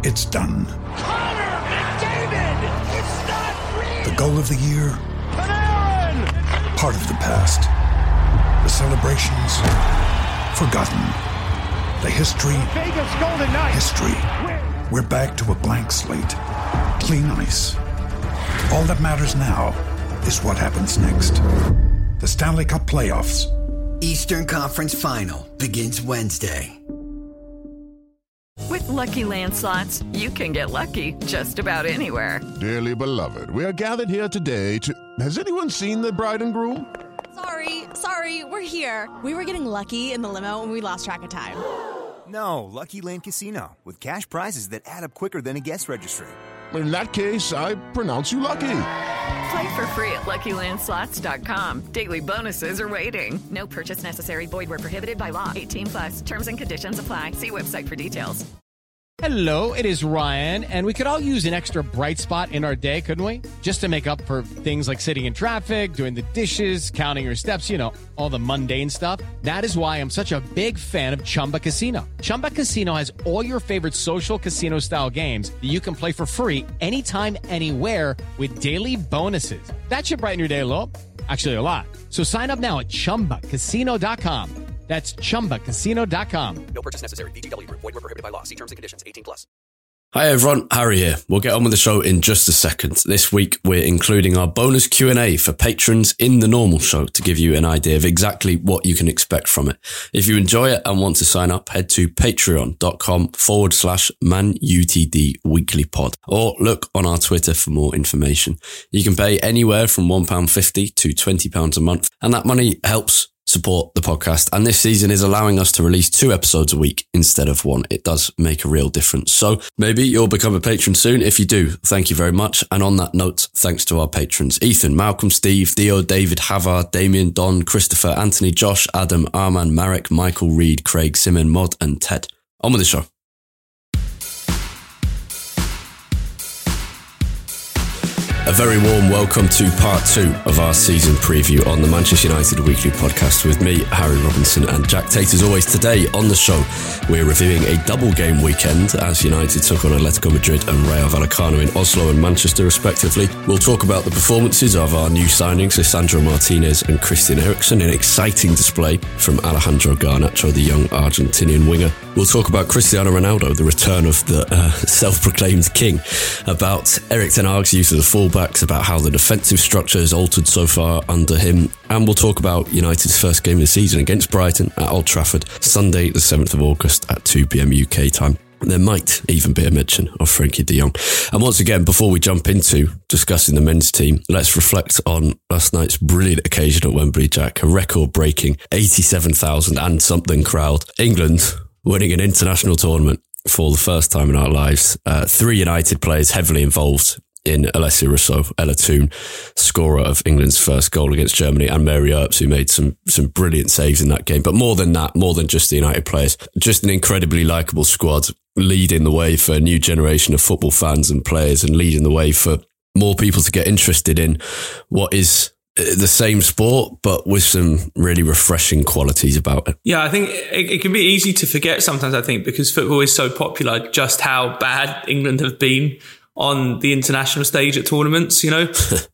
It's done. Connor McDavid! It's not real! The goal of the year? Panarin! Part of the past. The celebrations? Forgotten. The history? Vegas Golden Knights! History. We're back to a blank slate. Clean ice. All that matters now is what happens next. The Stanley Cup Playoffs. Eastern Conference Final begins Wednesday. With Lucky Land Slots, you can get lucky just about anywhere. Dearly beloved, we are gathered here today to... Has anyone seen the bride and groom? Sorry, we're here. We were getting lucky in the limo and we lost track of time. No, Lucky Land Casino, with cash prizes that add up quicker than a guest registry. In that case, I pronounce you lucky. Play for free at LuckyLandSlots.com. Daily bonuses are waiting. No purchase necessary. Void where prohibited by law. 18+. Terms and conditions apply. See website for details. Hello, it is Ryan, and we could all use an extra bright spot in our day, couldn't we? Just to make up for things like sitting in traffic, doing the dishes, counting your steps, you know, all the mundane stuff. That is why I'm such a big fan of Chumba Casino. Chumba Casino has all your favorite social casino-style games that you can play for free anytime, anywhere with daily bonuses. That should brighten your day a little. Actually, a lot. So sign up now at ChumbaCasino.com. That's ChumbaCasino.com. No purchase necessary. VGW Group. Void where prohibited by law. See terms and conditions. 18+. Hi everyone, Harry here. We'll get on with the show in just a second. This week we're including our bonus Q&A for patrons in the normal show to give you an idea of exactly what you can expect from it. If you enjoy it and want to sign up, head to patreon.com/ManUTD Weekly Pod or look on our Twitter for more information. You can pay anywhere from £1.50 to £20 a month, and that money helps support the podcast, and this season is allowing us to release 2 episodes a week instead of 1. It does make a real difference. So maybe you'll become a patron soon. If you do, thank you very much. And on that note, thanks to our patrons: Ethan, Malcolm, Steve, Theo, David, Havard, Damien, Don, Christopher, Anthony, Josh, Adam, Arman, Marek, Michael, Reed, Craig, Simon, Mod and Ted. On with the show. A very warm welcome to part 2 of our season preview on the Manchester United Weekly Podcast with me, Harry Robinson, and Jack Tate. As always, today on the show, we're reviewing a double game weekend as United took on Atletico Madrid and Rayo Vallecano in Oslo and Manchester, respectively. We'll talk about the performances of our new signings, Lisandro Martinez and Christian Eriksen, an exciting display from Alejandro Garnacho, the young Argentinian winger. We'll talk about Cristiano Ronaldo, the return of the self-proclaimed king, about Erik ten Hag's use of the fullbacks, about how the defensive structure has altered so far under him, and we'll talk about United's first game of the season against Brighton at Old Trafford, Sunday the 7th of August at 2 p.m. UK time. There might even be a mention of Frenkie de Jong. And once again, before we jump into discussing the men's team, let's reflect on last night's brilliant occasion at Wembley, Jack. A record-breaking 87,000 and something crowd. England winning an international tournament for the first time in our lives. 3 United players heavily involved in Alessia Rousseau, Ella Toone, scorer of England's first goal against Germany, and Mary Earps, who made some brilliant saves in that game. But more than that, more than just the United players, just an incredibly likeable squad, leading the way for a new generation of football fans and players, and leading the way for more people to get interested in what is the same sport, but with some really refreshing qualities about it. Yeah, I think it can be easy to forget sometimes, I think, because football is so popular, just how bad England have been on the international stage at tournaments, you know,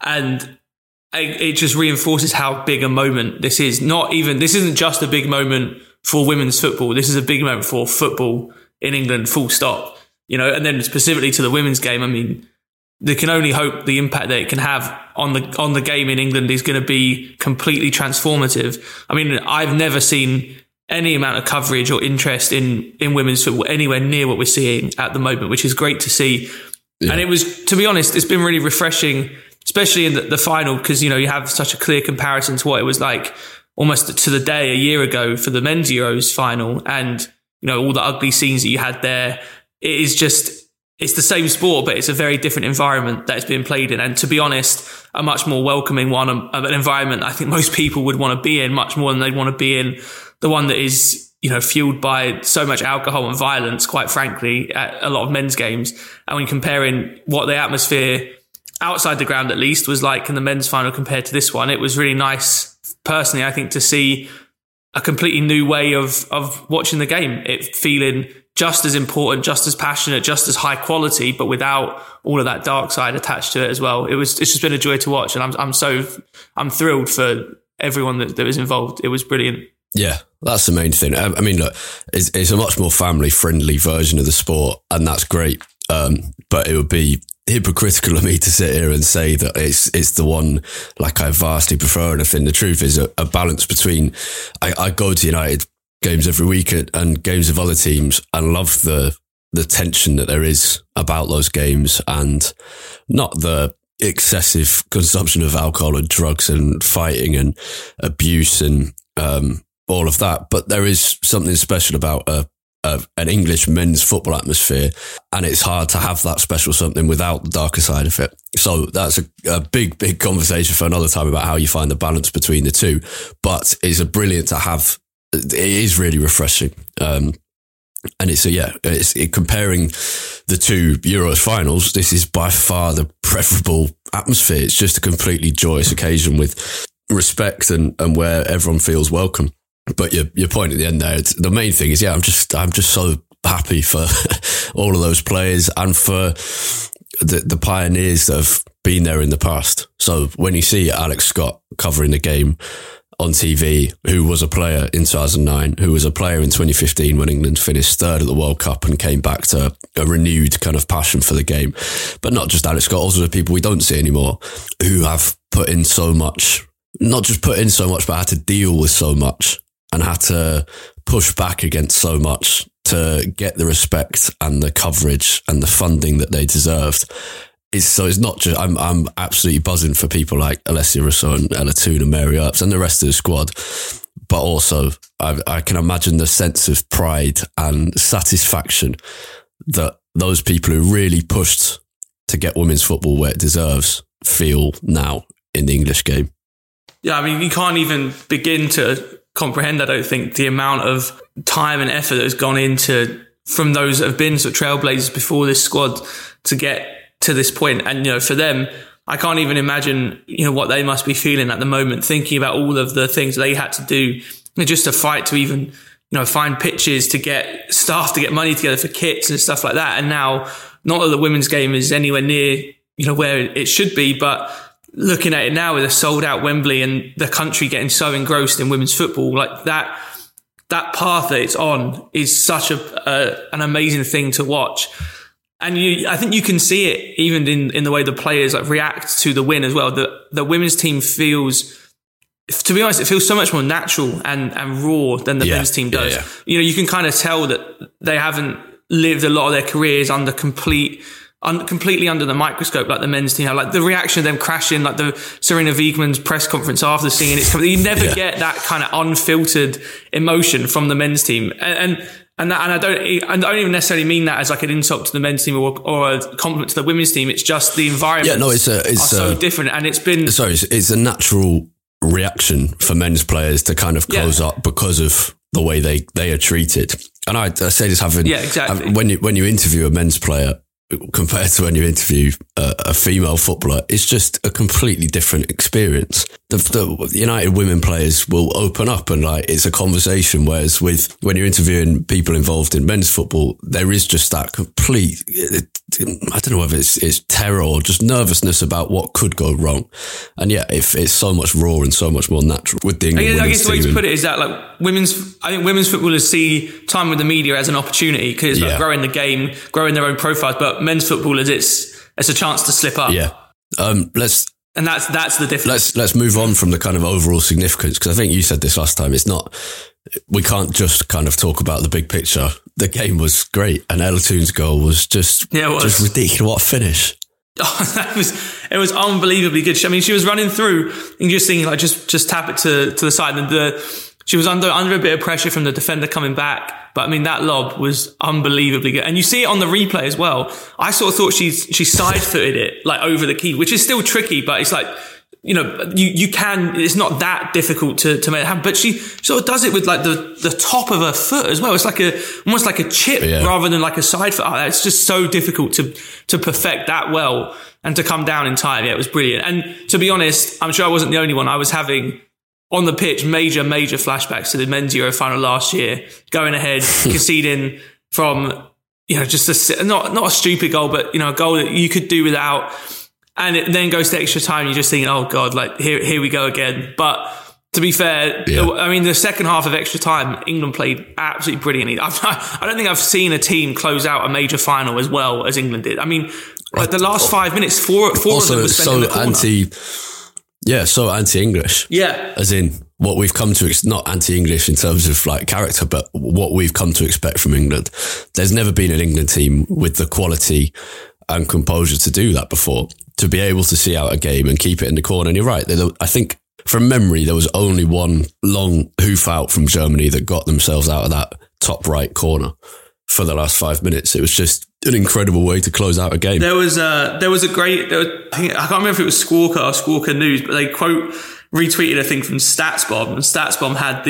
and it just reinforces how big a moment this is. This isn't just a big moment for women's football. This is a big moment for football in England, full stop, you know, and then specifically to the women's game. I mean, they can only hope the impact that it can have on the game in England is going to be completely transformative. I mean, I've never seen any amount of coverage or interest in women's football anywhere near what we're seeing at the moment, which is great to see. Yeah. And it was, to be honest, it's been really refreshing, especially in the final, because, you know, you have such a clear comparison to what it was like almost to the day a year ago for the men's Euros final. And, you know, all the ugly scenes that you had there. It is just, it's the same sport, but it's a very different environment that it's being played in. And to be honest, a much more welcoming one, an environment I think most people would want to be in much more than they'd want to be in the one that is, you know, fueled by so much alcohol and violence, quite frankly, at a lot of men's games. And when comparing what the atmosphere outside the ground, at least, was like in the men's final compared to this one, it was really nice, personally, I think, to see a completely new way of watching the game. It feeling just as important, just as passionate, just as high quality, but without all of that dark side attached to it as well. It's just been a joy to watch, and I'm thrilled for everyone that was involved. It was brilliant. Yeah, that's the main thing. I mean, look, it's a much more family-friendly version of the sport, and that's great. But it would be hypocritical of me to sit here and say that it's the one like I vastly prefer. And I think the truth is a balance between. I go to United games every week and games of other teams, and love the tension that there is about those games, and not the excessive consumption of alcohol and drugs and fighting and abuse and all of that. But there is something special about an English men's football atmosphere, and it's hard to have that special something without the darker side of it. So that's a big conversation for another time about how you find the balance between the two. But it's brilliant to have. It is really refreshing. And it's comparing the two Euros finals, this is by far the preferable atmosphere. It's just a completely joyous occasion with respect and where everyone feels welcome. But your point at the end there, the main thing is, I'm just so happy for all of those players and for the pioneers that have been there in the past. So when you see Alex Scott covering the game on TV, who was a player in 2009, who was a player in 2015 when England finished third at the World Cup and came back to a renewed kind of passion for the game. But not just Alex Scott, also the people we don't see anymore who have put in so much, not just put in so much, but had to deal with so much and had to push back against so much to get the respect and the coverage and the funding that they deserved. It's not just, I'm absolutely buzzing for people like Alessia Russo and Ella Toone and Mary Earps and the rest of the squad. But also, I can imagine the sense of pride and satisfaction that those people who really pushed to get women's football where it deserves feel now in the English game. Yeah, I mean, you can't even begin to comprehend, I don't think, the amount of time and effort that has gone into from those that have been sort of trailblazers before this squad to get to this point. And, for them, I can't even imagine, what they must be feeling at the moment, thinking about all of the things they had to do just to fight to even, find pitches, to get staff, to get money together for kits and stuff like that. And now, not that the women's game is anywhere near, where it should be, but looking at it now with a sold out Wembley and the country getting so engrossed in women's football, like that path that it's on is such an amazing thing to watch. And I think you can see it even in the way the players react to the win as well. The women's team feels, to be honest, it feels so much more natural and raw than the men's team does. Yeah. You can kind of tell that they haven't lived a lot of their careers under completely under the microscope like the men's team have. Like the reaction of them crashing, like the Serena Wiegman's press conference after seeing it's coming. You never get that kind of unfiltered emotion from the men's team. And I don't even necessarily mean that as like an insult to the men's team or a compliment to the women's team. It's just the environment. Yeah, no, it's so different, and it's been it's a natural reaction for men's players to kind of close up because of the way they are treated. And I say this exactly. When you interview a men's player compared to when you interview a female footballer, it's just a completely different experience. The United women players will open up and it's a conversation, whereas when you're interviewing people involved in men's football, there is just that complete, I don't know whether it's terror or just nervousness about what could go wrong. And it's so much raw and so much more natural with the England women's team. I guess the way to put it is that I think women's footballers see time with the media as an opportunity because it's growing the game, growing their own profiles, but men's footballers, it's a chance to slip up. Yeah. And that's the difference. Let's move on from the kind of overall significance, because I think you said this last time. We can't just kind of talk about the big picture. The game was great, and Ella Toone's goal was just ridiculous. What a finish! Oh, it was unbelievably good. I mean, she was running through and just thinking just tap it to the side, and she was under a bit of pressure from the defender coming back. But I mean, that lob was unbelievably good. And you see it on the replay as well. I sort of thought she side-footed it over the keeper, which is still tricky, but it's you can, it's not that difficult to make it happen. But she sort of does it with the top of her foot as well. It's almost like a chip rather than like a side foot. It's just so difficult to perfect that well and to come down in time. Yeah, it was brilliant. And to be honest, I'm sure I wasn't the only one. I was having on the pitch major flashbacks to the men's Euro final last year, going ahead, conceding from, just not a stupid goal, but, a goal that you could do without. And it then goes to extra time. You're just thinking, oh God, like here we go again. But to be fair, I mean, the second half of extra time, England played absolutely brilliantly. I don't think I've seen a team close out a major final as well as England did. I mean, like the last 5 minutes, four of them were spent in the corner. So anti-English. Yeah. As in what we've come to, not anti-English in terms of like character, but what we've come to expect from England. There's never been an England team with the quality and composure to do that before, to be able to see out a game and keep it in the corner. And you're right. I think from memory, there was only one long hoof out from Germany that got themselves out of that top right corner for the last 5 minutes. It was just an incredible way to close out a game. There was a great, I can't remember if it was Squawka or Squawka News, but they retweeted a thing from StatsBomb, and StatsBomb had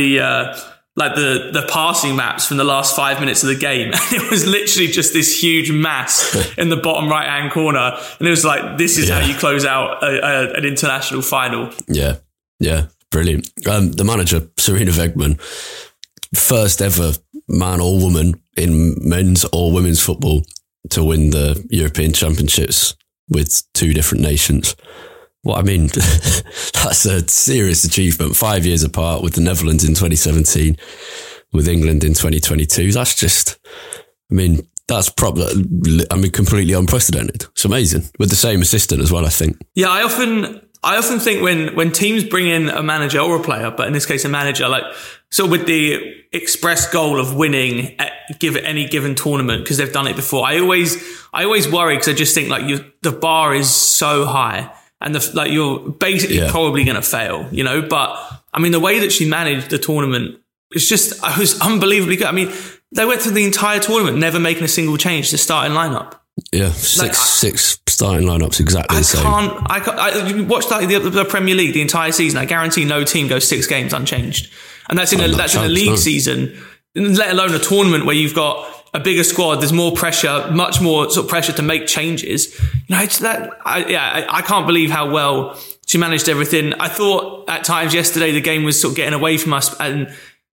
the passing maps from the last 5 minutes of the game. And it was literally just this huge mass in the bottom right hand corner. And it was like, this is how you close out an international final. Yeah, brilliant. The manager, Sarina Wiegman, first ever man or woman in men's or women's football to win the European Championships with two different nations. Well, I mean, that's a serious achievement. 5 years apart, with the Netherlands in 2017, with England in 2022. That's just, that's probably, completely unprecedented. It's amazing. With the same assistant as well, I think. Yeah, I often think when teams bring in a manager or a player, but in this case a manager, like with the express goal of winning at any given tournament, because they've done it before. I always worry, because I just think the bar is so high, and you're basically probably going to fail, But I mean, the way that she managed the tournament it was unbelievably good. I mean, they went through the entire tournament never making a single change to starting lineup. Yeah, six starting lineups exactly the same. I watched the Premier League the entire season. I guarantee no team goes 6 games unchanged, and that's in a league season. Let alone a tournament where you've got a bigger squad. There's more pressure, much more sort of pressure to make changes. I can't believe how well she managed everything. I thought at times yesterday the game was sort of getting away from us, and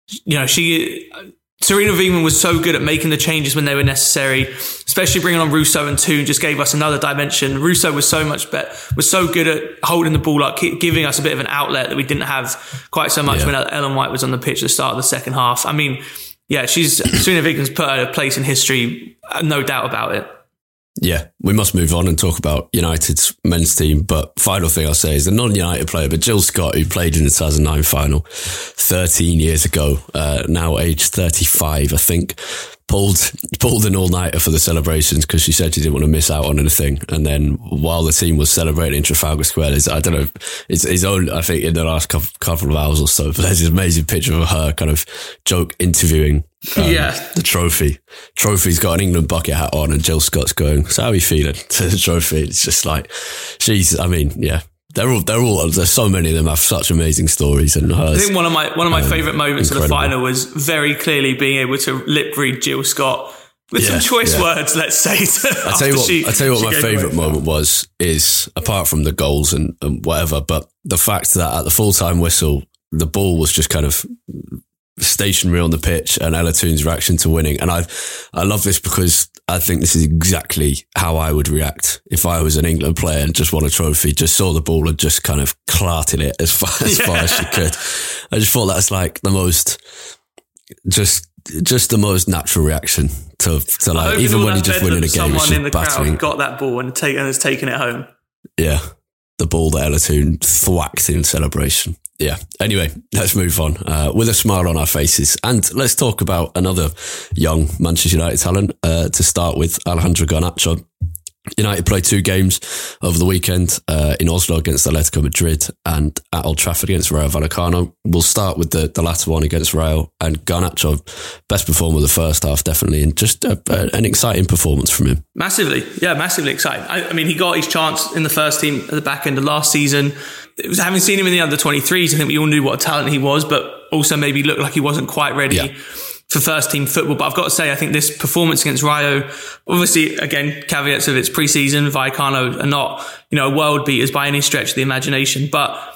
Sarina Wiegman was so good at making the changes when they were necessary, especially bringing on Russo and Toon just gave us another dimension. Russo was so good at holding the ball up, giving us a bit of an outlet that we didn't have quite so much when Ellen White was on the pitch at the start of the second half. I mean, Sarina Wiegman's put her place in history, no doubt about it. Yeah, we must move on and talk about United's men's team. But final thing I'll say is the non-United player, but Jill Scott, who played in the 2009 final 13 years ago, now aged 35, I think, pulled an all-nighter for the celebrations because she said she didn't want to miss out on anything. And then while the team was celebrating in Trafalgar Square, I don't know, it's only, I think, in the last couple of hours or so, but there's this amazing picture of her kind of joke interviewing the trophy. Trophy's got an England bucket hat on, and Jill Scott's going, "So how are you feeling?" to the trophy. It's just like, they're all, there's so many of them have such amazing stories, and hers. I think one of my favourite moments of the final was very clearly being able to lip read Jill Scott with some choice words, let's say. I tell you what my favourite moment is apart from the goals and whatever, but the fact that at the full-time whistle, the ball was just kind of stationary on the pitch, and Ella Toon's reaction to winning. And I love this because I think this is exactly how I would react if I was an England player and just won a trophy, just saw the ball and just kind of clarted it as far as she could. I just thought that's like the most, just the most natural reaction to like, even when you're just winning a game, it's just battering. Got that ball and has taken it home. Yeah. The ball that Ella Toon thwacked in celebration. Yeah. Anyway, let's move on with a smile on our faces. And let's talk about another young Manchester United talent to start with, Alejandro Garnacho. United played 2 games over the weekend in Oslo against Atletico Madrid and at Old Trafford against Rayo Vallecano. We'll start with the latter one against Rayo, and Garnacho, best performer of the first half, definitely, and just an exciting performance from him. Massively exciting. I mean, he got his chance in the first team at the back end of last season. It was having seen him in the under-23s, I think we all knew what a talent he was, but also maybe looked like he wasn't quite ready for first team football. But I've got to say, I think this performance against Rayo, obviously, again, caveats of its pre-season, Vallecano are not, world beaters by any stretch of the imagination, but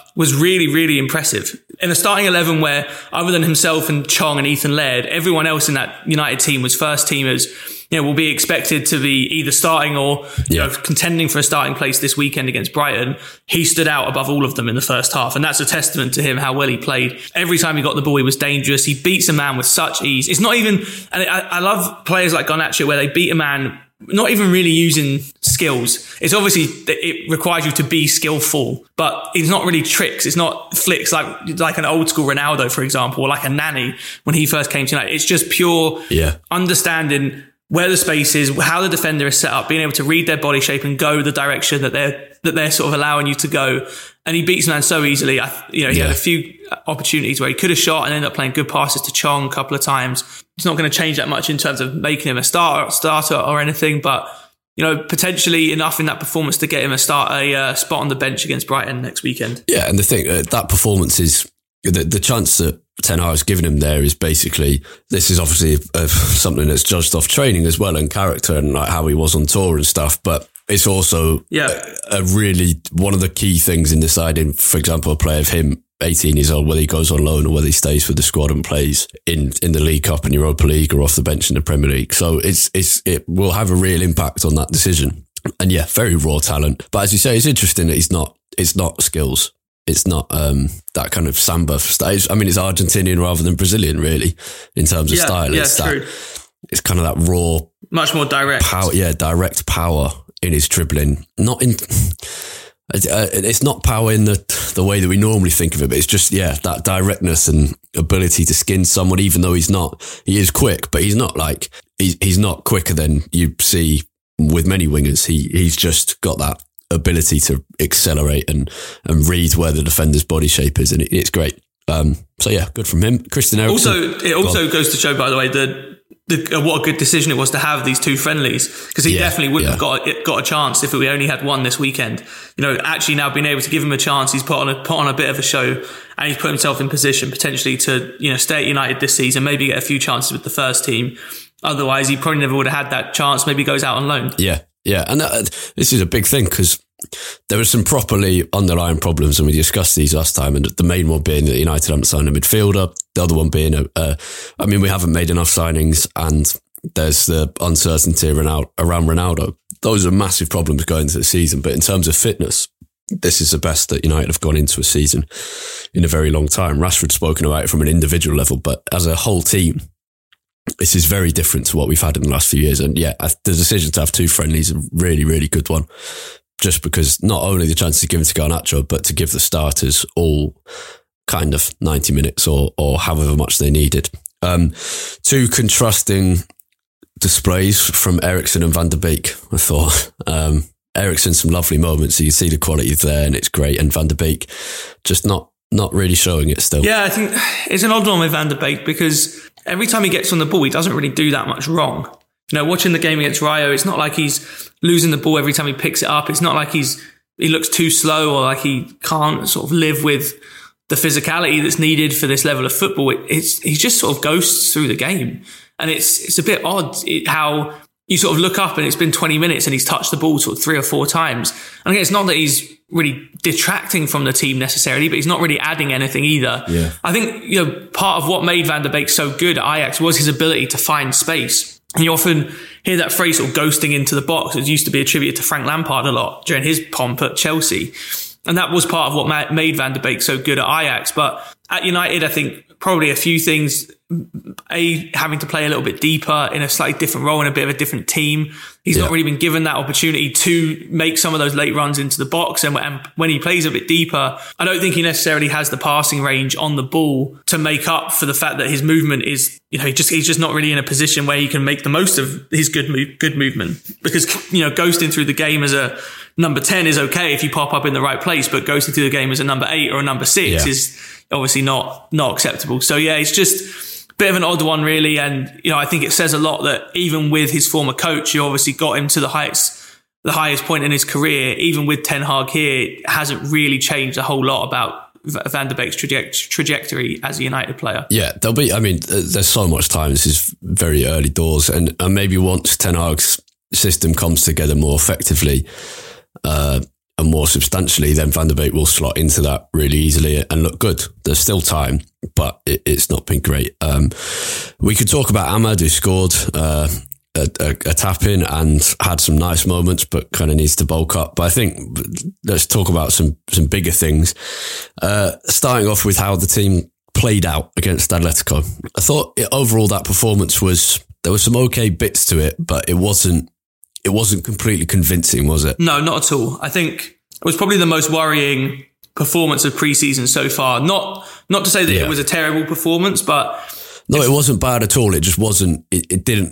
was really, really impressive. In a starting 11 where, other than himself and Chong and Ethan Laird, everyone else in that United team was first teamers, will be expected to be either starting or contending for a starting place this weekend against Brighton. He stood out above all of them in the first half, and that's a testament to him, how well he played. Every time he got the ball, he was dangerous. He beats a man with such ease. It's not even, and I love players like Garnacho where they beat a man not even really using skills. It's obviously, it requires you to be skillful, but it's not really tricks. It's not flicks like an old school Ronaldo, for example, or like a Nani when he first came to United. It's just pure understanding where the space is, how the defender is set up, being able to read their body shape and go the direction that they're sort of allowing you to go. And he beats man so easily. He had a few opportunities where he could have shot and ended up playing good passes to Chong a couple of times. It's not going to change that much in terms of making him a starter or anything, but potentially enough in that performance to get him a spot on the bench against Brighton next weekend. Yeah, and the thing that performance is the chance that Ten Hag's given him there is basically, this is obviously something that's judged off training as well and character and like how he was on tour and stuff, but it's also a really one of the key things in deciding, for example, a player of him, 18 years old, whether he goes on loan or whether he stays with the squad and plays in the League Cup and Europa League or off the bench in the Premier League. So it will have a real impact on that decision. And very raw talent. But as you say, it's interesting that it's not skills. It's not that kind of samba style. I mean, it's Argentinian rather than Brazilian, really, in terms of style. It's kind of that raw, much more direct power. Yeah, direct power in his dribbling. It's not power in the way that we normally think of it, but it's just that directness and ability to skin someone. Even though he is quick, but he's not like he's not quicker than you see with many wingers. He's just got that ability to accelerate and read where the defender's body shape is, and it's great. Good from him. Christian Eriksen. It also goes to show, by the way, what a good decision it was to have these two friendlies, because he definitely wouldn't have got a chance if we only had one this weekend. Actually now being able to give him a chance, he's put on a bit of a show, and he's put himself in position potentially to stay at United this season, maybe get a few chances with the first team. Otherwise, he probably never would have had that chance. Maybe goes out on loan. Yeah, and this is a big thing because there were some properly underlying problems, and we discussed these last time, and the main one being that United haven't signed a midfielder, the other one being we haven't made enough signings, and there's the uncertainty around Ronaldo. Those are massive problems going into the season, but in terms of fitness, this is the best that United have gone into a season in a very long time. Rashford's spoken about it from an individual level, but as a whole team, this is very different to what we've had in the last few years. And the decision to have two friendlies is a really, really good one. Just because not only the chances given to Garnacho, but to give the starters all kind of 90 minutes or however much they needed. Two contrasting displays from Eriksen and Van der Beek, I thought. Eriksen, some lovely moments. You can see the quality there and it's great. And Van der Beek, just not really showing it still. Yeah, I think it's an odd one with Van der Beek because every time he gets on the ball, he doesn't really do that much wrong. Watching the game against Rayo, it's not like he's losing the ball every time he picks it up. It's not like he looks too slow or like he can't sort of live with the physicality that's needed for this level of football. He just sort of ghosts through the game. And it's a bit odd how you sort of look up and it's been 20 minutes and he's touched the ball sort of 3 or 4 times. And again, it's not that he's really detracting from the team necessarily, but he's not really adding anything either. Yeah. I think, part of what made Van der Beek so good at Ajax was his ability to find space. And you often hear that phrase sort of ghosting into the box. It used to be attributed to Frank Lampard a lot during his pomp at Chelsea. And that was part of what made Van der Beek so good at Ajax. But at United, I think probably a few things. Having to play a little bit deeper in a slightly different role in a bit of a different team. He's not really been given that opportunity to make some of those late runs into the box. And when he plays a bit deeper, I don't think he necessarily has the passing range on the ball to make up for the fact that his movement is, he's just not really in a position where he can make the most of his good movement. Because, ghosting through the game as a number 10 is okay if you pop up in the right place, but ghosting through the game as a number 8 or a number 6 is obviously not acceptable. So it's just bit of an odd one, really. And, I think it says a lot that even with his former coach, who obviously got him to the highest point in his career, even with Ten Hag here, it hasn't really changed a whole lot about Van der Beek's trajectory as a United player. Yeah, there's so much time. This is very early doors. And maybe once Ten Hag's system comes together more effectively, and more substantially, then Van der Beek will slot into that really easily and look good. There's still time, but it's not been great. We could talk about Ahmad, who scored a tap in and had some nice moments, but kind of needs to bulk up. But I think let's talk about some bigger things. Starting off with how the team played out against Atletico. I thought overall that performance there were some okay bits to it, but it wasn't completely convincing, was it? No, not at all. I think it was probably the most worrying performance of pre-season so far. Not to say that it was a terrible performance, but no, it wasn't bad at all. It just wasn't. It didn't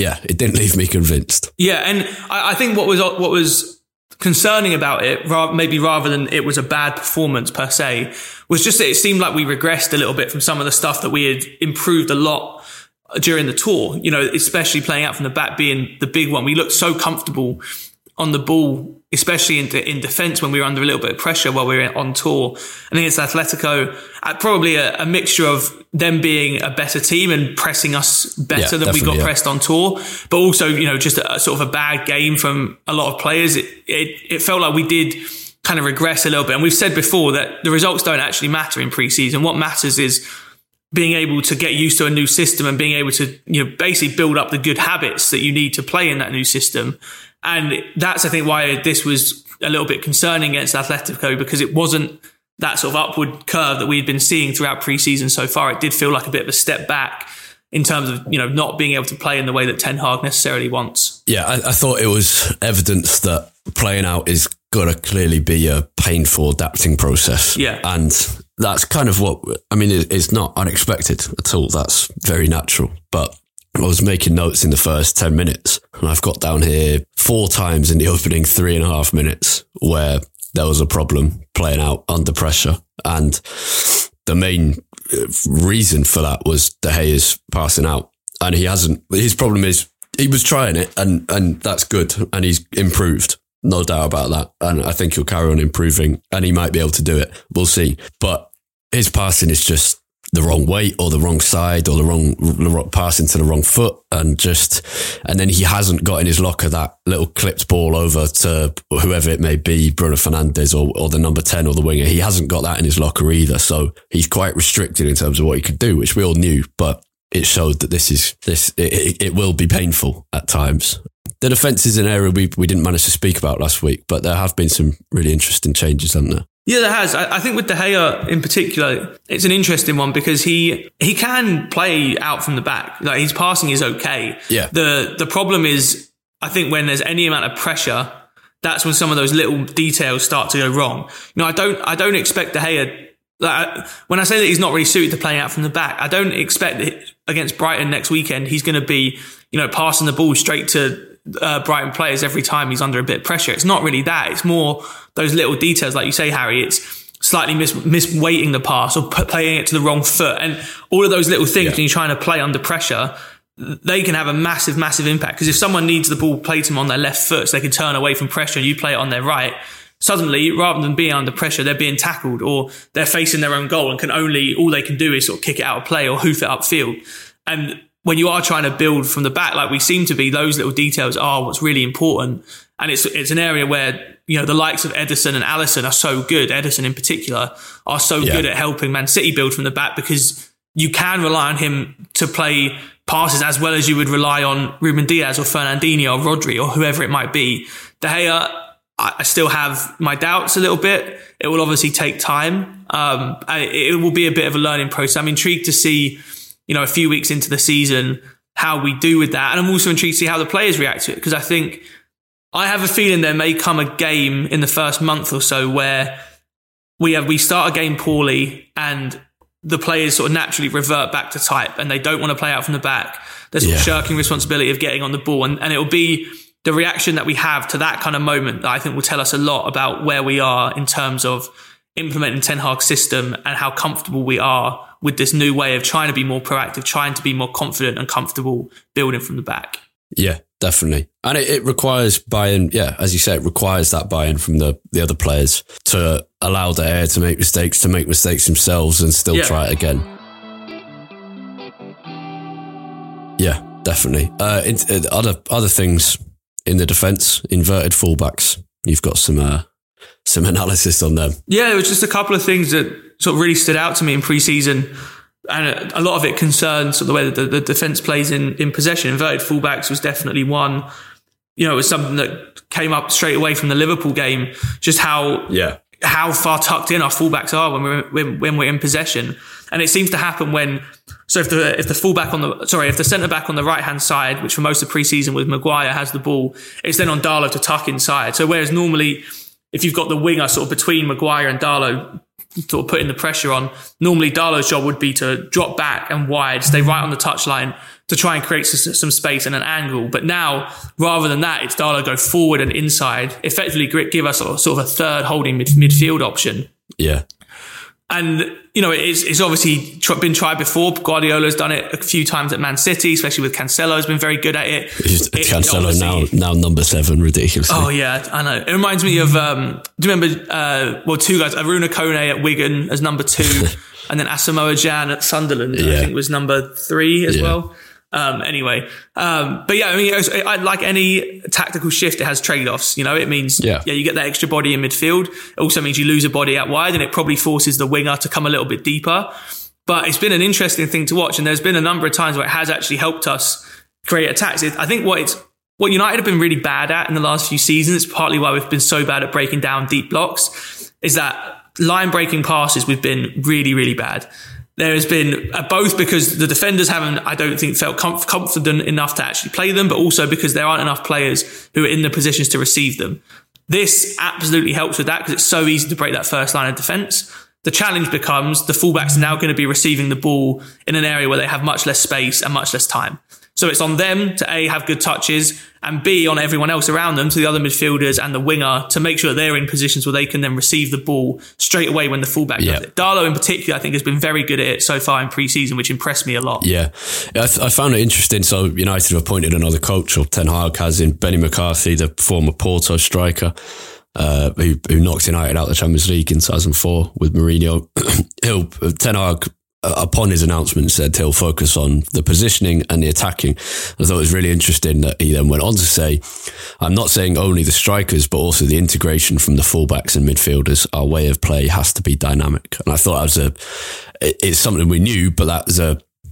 leave me convinced. Yeah, and I think what was concerning about it, maybe rather than it was a bad performance per se, was just that it seemed like we regressed a little bit from some of the stuff that we had improved a lot during the tour. You know, especially playing out from the back being the big one. We looked so comfortable on the ball, especially in defence when we were under a little bit of pressure while we were on tour. I think it's Atletico, probably a mixture of them being a better team and pressing us better than we got pressed on tour, but also, you know, just a sort of a bad game from a lot of players. It felt like we did kind of regress a little bit. And we've said before that the results don't actually matter in pre-season. What matters is being able to get used to a new system and being able to, you know, basically build up the good habits that you need to play in that new system. And that's, I think, why this was a little bit concerning against Atletico, because it wasn't that sort of upward curve that we'd been seeing throughout pre-season so far. It did feel like a bit of a step back in terms of, you know, not being able to play in the way that Ten Hag necessarily wants. Yeah, I thought it was evidence that playing out is going to clearly be a painful adapting process. Yeah. And that's kind of it's not unexpected at all. That's very natural. But I was making notes in the first 10 minutes and I've got down here 4 times in the opening 3.5 minutes where there was a problem playing out under pressure. And the main reason for that was De Gea's passing out. And his problem is he was trying it and that's good. And he's improved. No doubt about that. And I think he'll carry on improving and he might be able to do it. We'll see. But his passing is just the wrong weight or the wrong side or the wrong passing to the wrong foot. And then he hasn't got in his locker that little clipped ball over to whoever it may be, Bruno Fernandes or the number 10 or the winger. He hasn't got that in his locker either. So he's quite restricted in terms of what he could do, which we all knew, but it showed that it will be painful at times. The defence is an area we didn't manage to speak about last week, but there have been some really interesting changes, haven't there? Yeah, there has. I think with De Gea in particular, it's an interesting one because he can play out from the back. Like, his passing is okay. Yeah. The problem is, I think when there's any amount of pressure, that's when some of those little details start to go wrong. You know, I don't expect De Gea. Like, when I say that he's not really suited to playing out from the back, I don't expect that against Brighton next weekend he's going to be, you know, passing the ball straight to Brighton players every time he's under a bit of pressure. It's not really that. It's more those little details, like you say, Harry. It's slightly misweighting the pass or playing it to the wrong foot, and all of those little things when you're trying to play under pressure, they can have a massive, massive impact. Because if someone needs the ball played to them on their left foot so they can turn away from pressure and you play it on their right, suddenly, rather than being under pressure, they're being tackled or they're facing their own goal and all they can do is sort of kick it out of play or hoof it upfield. And when you are trying to build from the back, like we seem to be, those little details are what's really important. And it's an area where, you know, the likes of Ederson and Alisson are so good. Ederson in particular are so good at helping Man City build from the back, because you can rely on him to play passes as well as you would rely on Ruben Diaz or Fernandinho or Rodri or whoever it might be. De Gea, I still have my doubts a little bit. It will obviously take time. It will be a bit of a learning process. I'm intrigued to see, you know, a few weeks into the season, how we do with that. And I'm also intrigued to see how the players react to it, because I have a feeling there may come a game in the first month or so where we start a game poorly and the players sort of naturally revert back to type and they don't want to play out from the back. They're sort of shirking responsibility of getting on the ball. And it'll be the reaction that we have to that kind of moment that I think will tell us a lot about where we are in terms of implementing Ten Hag's system and how comfortable we are with this new way of trying to be more proactive, trying to be more confident and comfortable building from the back. Yeah, definitely. And it requires buy-in. Yeah, as you say, it requires that buy-in from the other players to allow De Gea to make mistakes themselves and still try it again. Yeah, definitely. Other things in the defence, inverted fullbacks. You've got some some analysis on them. Yeah, there was just a couple of things that sort of really stood out to me in pre-season. And a lot of it concerns the way that the defence plays in possession. Inverted fullbacks was definitely one. It was something that came up straight away from the Liverpool game, just how far tucked in our fullbacks are when we're in possession. And it seems to happen if the centre back on the right hand side, which for most of pre-season was Maguire, has the ball, it's then on Darlow to tuck inside. So whereas normally if you've got the winger sort of between Maguire and Darlow, sort of putting the pressure on, normally Darlow's job would be to drop back and wide, stay right on the touchline to try and create some space and an angle. But now, rather than that, it's Darlow go forward and inside, effectively give us sort of a third holding midfield option. Yeah. And, it's obviously been tried before. Guardiola's done it a few times at Man City, especially with Cancelo. Has been very good at it. Cancelo now number 7, ridiculously. Oh, yeah, I know. It reminds me of, do you remember, two guys, Aruna Kone at Wigan as number 2, and then Asamoah Gyan at Sunderland, I think was number 3 as well. Anyway, but yeah, I mean, like any tactical shift, it has trade-offs. It means, you get that extra body in midfield. It also means you lose a body out wide, and it probably forces the winger to come a little bit deeper. But it's been an interesting thing to watch, and there's been a number of times where it has actually helped us create attacks. I think what United have been really bad at in the last few seasons, partly why we've been so bad at breaking down deep blocks, is that line-breaking passes we've been really, really bad. There has been both because the defenders haven't, I don't think, felt confident enough to actually play them, but also because there aren't enough players who are in the positions to receive them. This absolutely helps with that because it's so easy to break that first line of defence. The challenge becomes the fullbacks are now going to be receiving the ball in an area where they have much less space and much less time. So it's on them to A, have good touches, and B, on everyone else around them, to the other midfielders and the winger, to make sure they're in positions where they can then receive the ball straight away when the fullback does it. Darlow in particular, I think, has been very good at it so far in pre-season, which impressed me a lot. Yeah, I found it interesting. So United have appointed another coach, or Ten Hag has, in Benny McCarthy, the former Porto striker, who knocked United out of the Champions League in 2004 with Mourinho. Ten Hag, upon his announcement, said he'll focus on the positioning and the attacking. I thought it was really interesting that he then went on to say, I'm not saying only the strikers, but also the integration from the fullbacks and midfielders. Our way of play has to be dynamic. And I thought it's something we knew, but that was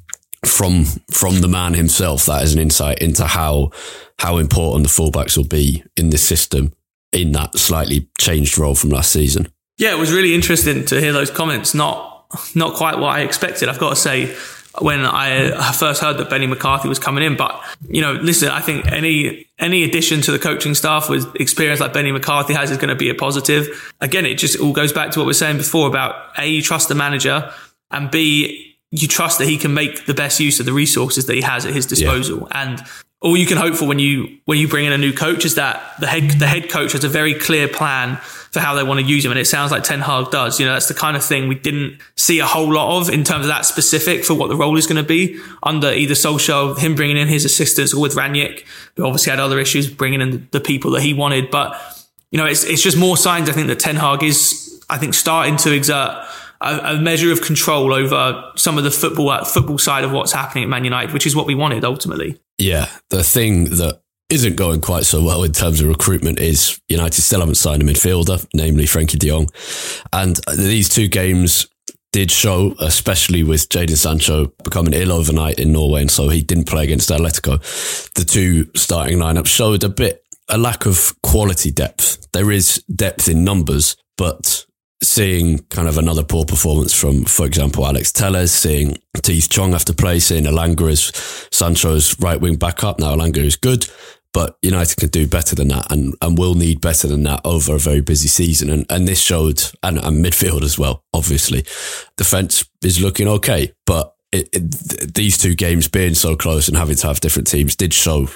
from the man himself, that is an insight into how important the fullbacks will be in this system in that slightly changed role from last season. Yeah, it was really interesting to hear those comments. Not quite what I expected, I've got to say, when I first heard that Benny McCarthy was coming in. But, listen, I think any addition to the coaching staff with experience like Benny McCarthy has is going to be a positive. Again, it just all goes back to what we were saying before about A, you trust the manager, and B, you trust that he can make the best use of the resources that he has at his disposal. Yeah. And all you can hope for when you bring in a new coach is that the head coach has a very clear plan for how they want to use him. And it sounds like Ten Hag does. That's the kind of thing we didn't see a whole lot of in terms of that specific for what the role is going to be under either Solskjaer, him bringing in his assistants, or with Rangnick, who obviously had other issues bringing in the people that he wanted. But, it's just more signs, I think, that Ten Hag is, starting to exert a measure of control over some of the football side of what's happening at Man United, which is what we wanted ultimately. Yeah, the thing that isn't going quite so well in terms of recruitment is United still haven't signed a midfielder, namely Frenkie de Jong. And these two games did show, especially with Jadon Sancho becoming ill overnight in Norway, and so he didn't play against Atletico. The two starting lineups showed a lack of quality depth. There is depth in numbers, but seeing kind of another poor performance from, for example, Alex Telles, seeing Teeth Chong have to play, seeing Elanga as Sancho's right wing backup. Now Elanga is good, but United can do better than that and will need better than that over a very busy season. And this showed, and midfield as well, obviously. Defence is looking okay, but these two games being so close and having to have different teams did show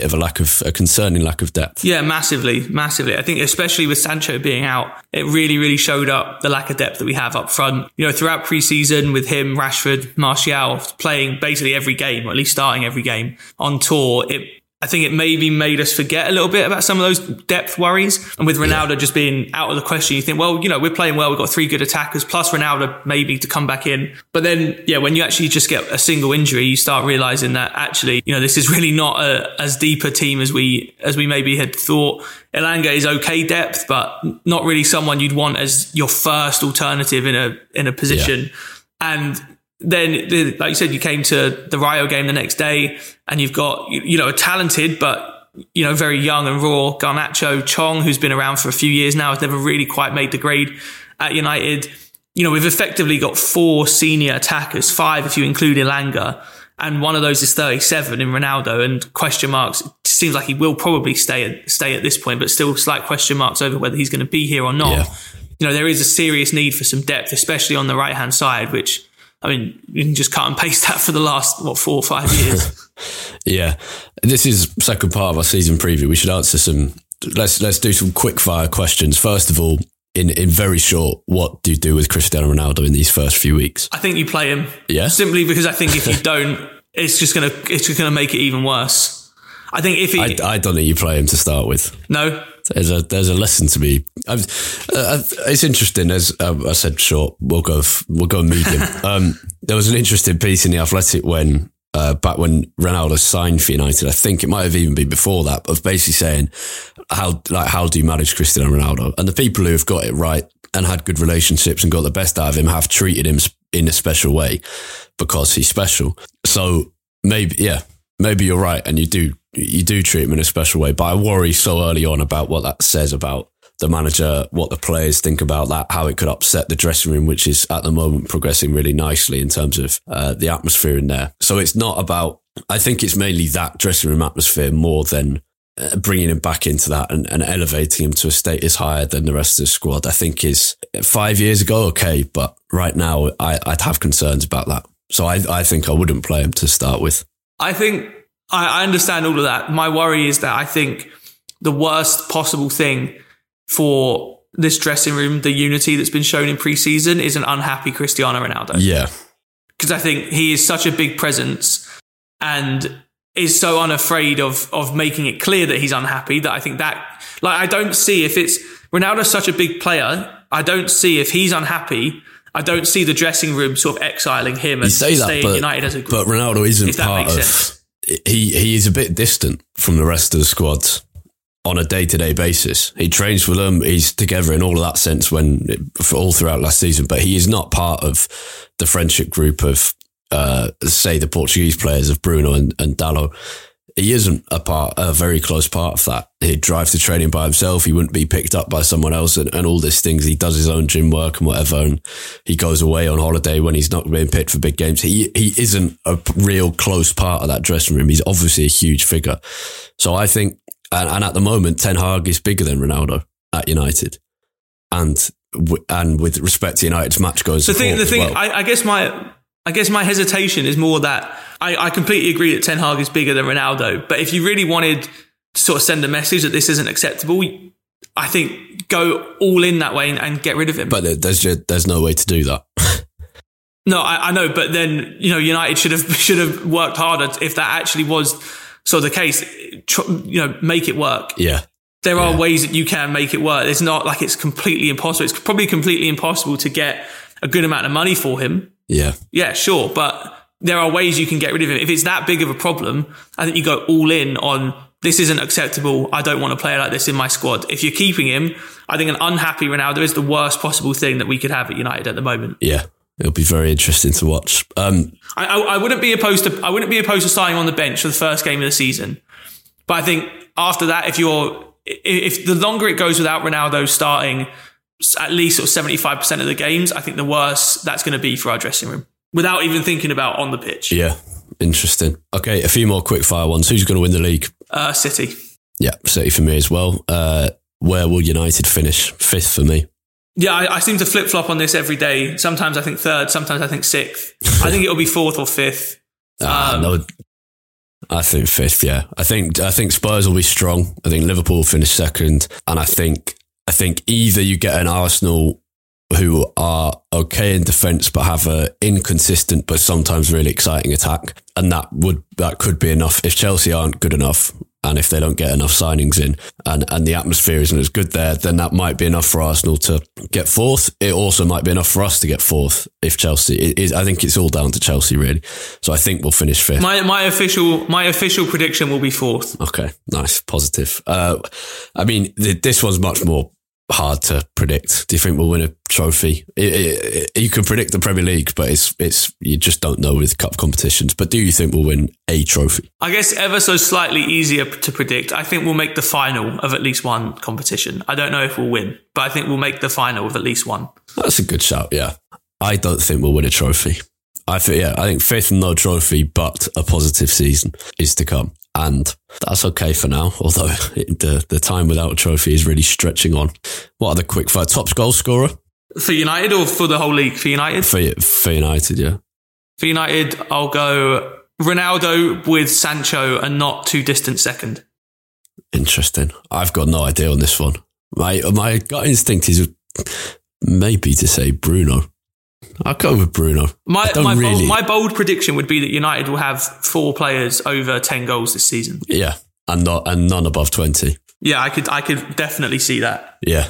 a concerning lack of depth. Yeah, massively. I think especially with Sancho being out, it really, really showed up the lack of depth that we have up front. Throughout pre-season with him, Rashford, Martial playing basically every game, or at least starting every game on tour, I think it maybe made us forget a little bit about some of those depth worries. And with Ronaldo just being out of the question, you think, well, we're playing well. We've got 3 good attackers plus Ronaldo maybe to come back in. But then, when you actually just get a single injury, you start realizing that actually, this is really not as deep a team as we maybe had thought. Elanga is okay depth, but not really someone you'd want as your first alternative in a position. Yeah. And then, like you said, you came to the Rayo game the next day and you've got, a talented, but, very young and raw Garnacho, Chong, who's been around for a few years now, has never really quite made the grade at United. We've effectively got 4 senior attackers, 5 if you include Elanga, and one of those is 37 in Ronaldo, and question marks. It seems like he will probably stay at this point, but still slight question marks over whether he's going to be here or not. Yeah. There is a serious need for some depth, especially on the right-hand side, which, you can just cut and paste that for the last, 4 or 5 years. Yeah. This is second part of our season preview. We should answer let's do some quick fire questions. First of all, in very short, what do you do with Cristiano Ronaldo in these first few weeks? I think you play him. Yeah. Simply because I think if you don't, it's just gonna make it even worse. I think if I don't think you play him to start with. No. There's a lesson to be. It's interesting. As I said, short. We'll go medium. There was an interesting piece in The Athletic when back when Ronaldo signed for United. I think it might have even been before that, of basically saying how do you manage Cristiano Ronaldo? And the people who have got it right and had good relationships and got the best out of him have treated him in a special way because he's special. So maybe you're right, and you do treat him in a special way. But I worry so early on about what that says about the manager, what the players think about that, how it could upset the dressing room, which is at the moment progressing really nicely in terms of the atmosphere in there. So it's not about, I think it's mainly that dressing room atmosphere more than bringing him back into that and elevating him to a status higher than the rest of the squad. I think is 5 years ago, okay, but right now I'd have concerns about that. So I think I wouldn't play him to start with. I think I understand all of that. My worry is that I think the worst possible thing for this dressing room, the unity that's been shown in pre-season, is an unhappy Cristiano Ronaldo. Yeah. Because I think he is such a big presence and is so unafraid of making it clear that he's unhappy that I think that, I don't see if it's Ronaldo's such a big player. I don't see if he's unhappy. I don't see the dressing room sort of exiling him and staying United as a group. But Ronaldo isn't part of. He is a bit distant from the rest of the squad on a day-to-day basis. He trains with them. He's together in all of that sense all throughout last season, but he is not part of the friendship group of, say, the Portuguese players of Bruno and Dalot. He isn't a very close part of that. He'd drive to training by himself. He wouldn't be picked up by someone else and all these things. He does his own gym work and whatever. And he goes away on holiday when he's not being picked for big games. He isn't a real close part of that dressing room. He's obviously a huge figure. So I think, and at the moment, Ten Hag is bigger than Ronaldo at United. And with respect to United's match goals. The thing, I guess my hesitation is more that I completely agree that Ten Hag is bigger than Ronaldo. But if you really wanted to sort of send a message that this isn't acceptable, I think go all in that way and get rid of him. But there's no way to do that. No, I know. But then, United should have worked harder if that actually was sort of the case. Make it work. Yeah. There are ways that you can make it work. It's not like it's completely impossible. It's probably completely impossible to get a good amount of money for him. Yeah. Yeah, sure. But there are ways you can get rid of him. If it's that big of a problem, I think you go all in on this isn't acceptable. I don't want to play like this in my squad. If you're keeping him, I think an unhappy Ronaldo is the worst possible thing that we could have at United at the moment. Yeah. It'll be very interesting to watch. I wouldn't be opposed to starting on the bench for the first game of the season. But I think after that, if the longer it goes without Ronaldo starting at least sort of 75% of the games, I think the worse that's going to be for our dressing room without even thinking about on the pitch. Yeah. Interesting. Okay. A few more quick fire ones. Who's going to win the league? City. Yeah. City for me as well. Where will United finish? 5th for me. Yeah. I seem to flip flop on this every day. Sometimes I think 3rd, sometimes I think 6th. I think it'll be 4th or 5th. No, I think 5th. Yeah. I think Spurs will be strong. I think Liverpool will finish 2nd. And I think either you get an Arsenal who are okay in defence but have a inconsistent but sometimes really exciting attack, and that could be enough. If Chelsea aren't good enough, And if they don't get enough signings in and the atmosphere isn't as good there, then that might be enough for Arsenal to get fourth. It also might be enough for us to get fourth if Chelsea. I think it's all down to Chelsea, really. So I think we'll finish fifth. My official prediction will be fourth. Okay, nice, positive. I mean, this one's much more hard to predict. Do you think we'll win a trophy? You can predict the Premier League, but it's you just don't know with cup competitions. But do you think we'll win a trophy? I guess ever so slightly easier to predict. I think we'll make the final of at least one competition. I don't know if we'll win, but I think we'll make the final of at least one. That's a good shout, yeah. I don't think we'll win a trophy. I think fifth and no trophy, but a positive season is to come. And that's okay for now, although the time without a trophy is really stretching on. What are the quick fire? Top goal scorer? For United or for the whole league? For United? For United, yeah. For United, I'll go Ronaldo with Sancho and not too distant second. Interesting. I've got no idea on this one. My gut instinct is maybe to say Bruno. I'll go with Bruno. My bold prediction would be that United will have 4 players over 10 goals this season. Yeah, and none above 20. Yeah, I could definitely see that. Yeah.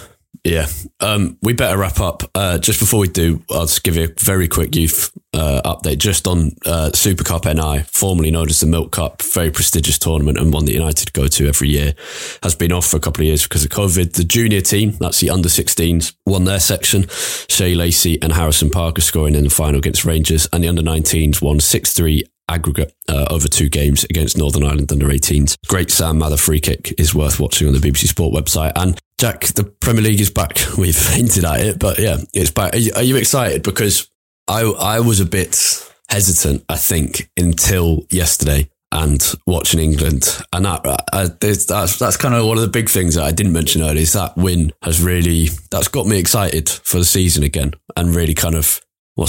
We better wrap up. Just before we do, I'll just give you a very quick youth update just on Super Cup NI, formerly known as the Milk Cup, very prestigious tournament and one that United go to every year. Has been off for a couple of years because of COVID. The junior team, that's the under-16s, won their section. Shea Lacey and Harrison Parker scoring in the final against Rangers, and the under-19s won 6-3 aggregate over 2 games against Northern Ireland under-18s. Great Sam Mather free kick is worth watching on the BBC Sport website. And Jack, the Premier League is back. We've hinted at it, but yeah, it's back. Are you excited? Because I was a bit hesitant, I think, until yesterday and watching England. And that's kind of one of the big things that I didn't mention earlier, is that win that's got me excited for the season again and really kind of,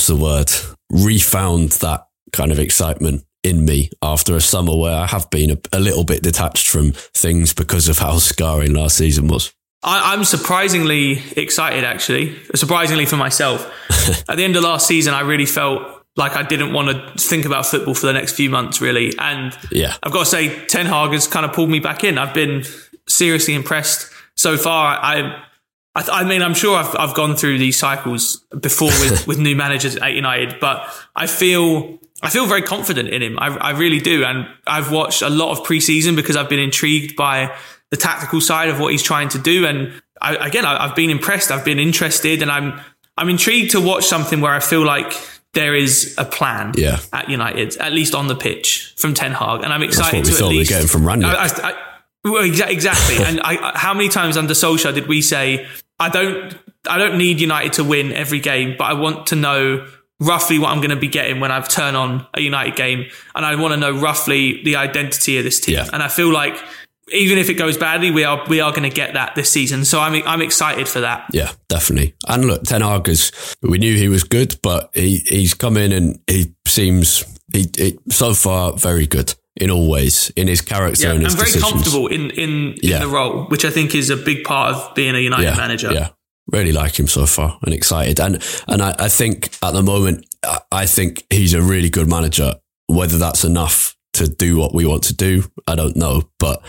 refound that kind of excitement in me after a summer where I have been a little bit detached from things because of how scarring last season was. I'm surprisingly excited, actually. Surprisingly for myself. At the end of last season, I really felt like I didn't want to think about football for the next few months, really. And yeah, I've got to say, Ten Hag has kind of pulled me back in. I've been seriously impressed so far. I mean, I'm sure I've gone through these cycles before with new managers at United, but I feel very confident in him. I really do. And I've watched a lot of pre-season because I've been intrigued by the tactical side of what he's trying to do. And I've been impressed. I've been interested, and I'm intrigued to watch something where I feel like there is a plan at United, at least on the pitch, from Ten Hag. And I'm excited to at least... That's what we thought we were getting from Ranieri. Well, exactly. And how many times under Solskjaer did we say, I don't need United to win every game, but I want to know roughly what I'm going to be getting when I've turned on a United game. And I want to know roughly the identity of this team. Yeah. And I feel like even if it goes badly, we are going to get that this season. So I'm excited for that. Yeah, definitely. And look, Ten Hag we knew he was good, but he's come in and he seems so far very good in all ways, in his character and his decisions. And very comfortable in the role, which I think is a big part of being a United manager. Yeah, really like him so far and excited. And I think at the moment, I think he's a really good manager. Whether that's enough to do what we want to do, I don't know. But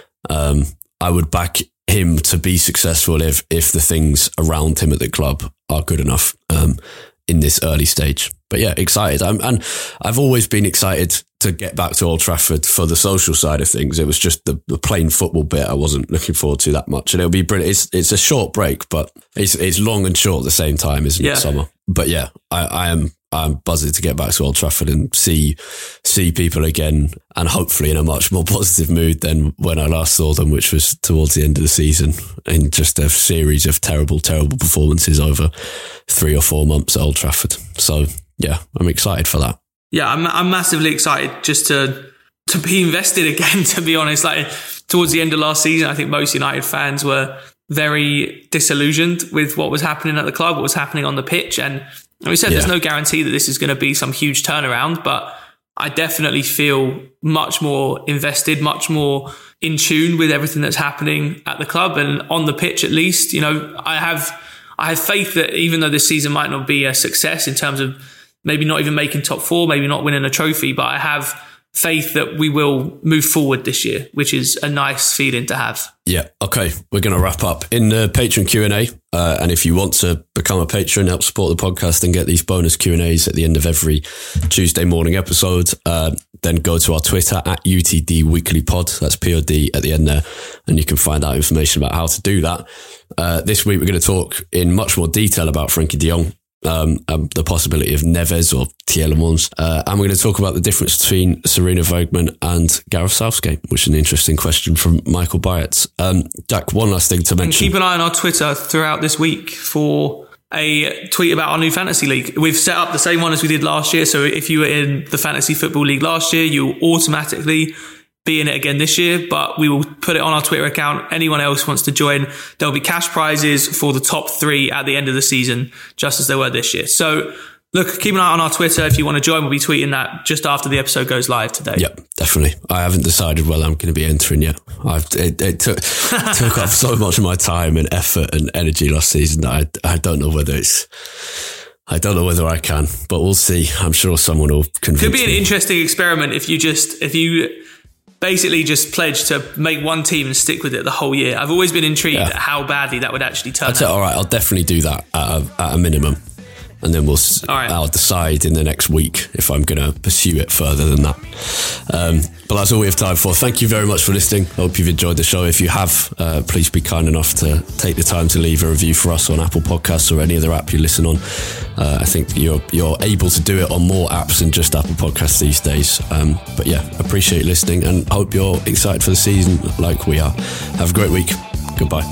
I would back him to be successful if the things around him at the club are good enough in this early stage. But yeah, excited. And I've always been excited to get back to Old Trafford for the social side of things. It was just the plain football bit I wasn't looking forward to that much. And it'll be brilliant. It's a short break, but it's long and short at the same time, isn't it, summer? But yeah, I'm buzzing to get back to Old Trafford and see people again, and hopefully in a much more positive mood than when I last saw them, which was towards the end of the season, in just a series of terrible performances over 3 or 4 months at Old Trafford. So yeah, I'm excited for that. Yeah, I'm massively excited just to be invested again, to be honest. Like towards the end of last season, I think most United fans were very disillusioned with what was happening at the club, what was happening on the pitch. And we said there's no guarantee that this is going to be some huge turnaround, but I definitely feel much more invested, much more in tune with everything that's happening at the club and on the pitch, at least. You know, I have faith that even though this season might not be a success in terms of maybe not even making top 4, maybe not winning a trophy, but I have faith that we will move forward this year, which is a nice feeling to have. Yeah. Okay. We're going to wrap up in the Patreon Q&A. And if you want to become a patron, help support the podcast and get these bonus Q&As at the end of every Tuesday morning episode, then go to our Twitter at UTD Weekly Pod. That's POD at the end there. And you can find out information about how to do that. This week, we're going to talk in much more detail about Frenkie de Jong. The possibility of Neves or Tielemans. And we're going to talk about the difference between Sarina Wiegman and Gareth Southgate, which is an interesting question from Michael Byett. Jack, one last thing to mention. And keep an eye on our Twitter throughout this week for a tweet about our new fantasy league. We've set up the same one as we did last year. So if you were in the Fantasy Football League last year, you'll automatically be in it again this year, but we will put it on our Twitter account. Anyone else wants to join, there'll be cash prizes for the top 3 at the end of the season, just as there were this year. So look, keep an eye on our Twitter. If you want to join, we'll be tweeting that just after the episode goes live today. Yep, definitely. I haven't decided whether I'm going to be entering yet. It took up so much of my time and effort and energy last season that I don't know whether I can, but we'll see. I'm sure someone will convince me. Could be an interesting experiment if you basically just pledge to make one team and stick with it the whole year. I've always been intrigued at how badly that would actually turn out. All right, I'll definitely do that at a minimum. And then I'll decide in the next week if I'm going to pursue it further than that. But that's all we have time for. Thank you very much for listening. I hope you've enjoyed the show. If you have, please be kind enough to take the time to leave a review for us on Apple Podcasts or any other app you listen on. I think you're able to do it on more apps than just Apple Podcasts these days. But yeah, appreciate listening and hope you're excited for the season like we are. Have a great week. Goodbye.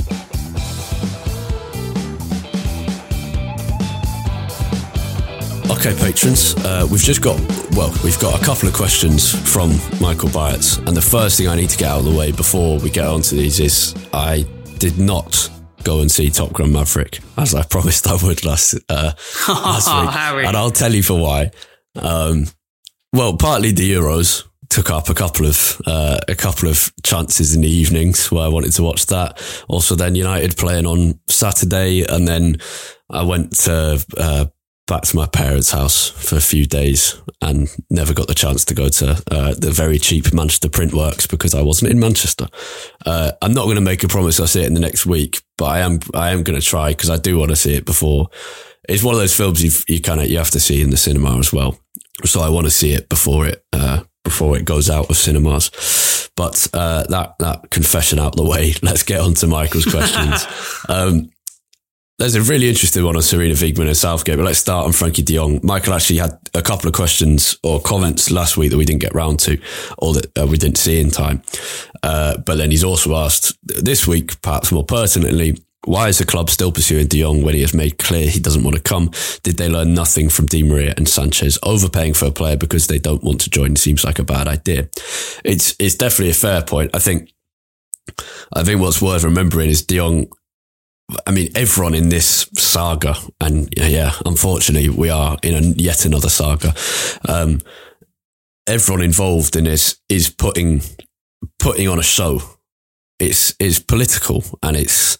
Okay, patrons, we've got a couple of questions from Michael Byett, and the first thing I need to get out of the way before we get onto these is I did not go and see Top Gun Maverick as I promised I would last week, Harry. And I'll tell you for why. Partly the Euros took up a couple of chances in the evenings where I wanted to watch that. Also, then United playing on Saturday, and then I went to back to my parents' house for a few days and never got the chance to go to the very cheap Manchester Printworks because I wasn't in Manchester. I'm not going to make a promise I'll see it in the next week, but I am going to try because I do want to see it before. It's one of those films you have to see in the cinema as well. So I want to see it before it goes out of cinemas. But that confession out the way, let's get on to Michael's questions. There's a really interesting one on Sarina Wiegman and Southgate, but let's start on Frenkie de Jong. Michael actually had a couple of questions or comments last week that we didn't get round to, or that we didn't see in time. But then he's also asked this week, perhaps more pertinently, why is the club still pursuing de Jong when he has made clear he doesn't want to come? Did they learn nothing from Di Maria and Sanchez? Overpaying for a player because they don't want to join seems like a bad idea. It's definitely a fair point. I think what's worth remembering is de Jong, I mean, everyone in this saga, and yeah, unfortunately, we are in yet another saga. Everyone involved in this is putting on a show. It's political, and it's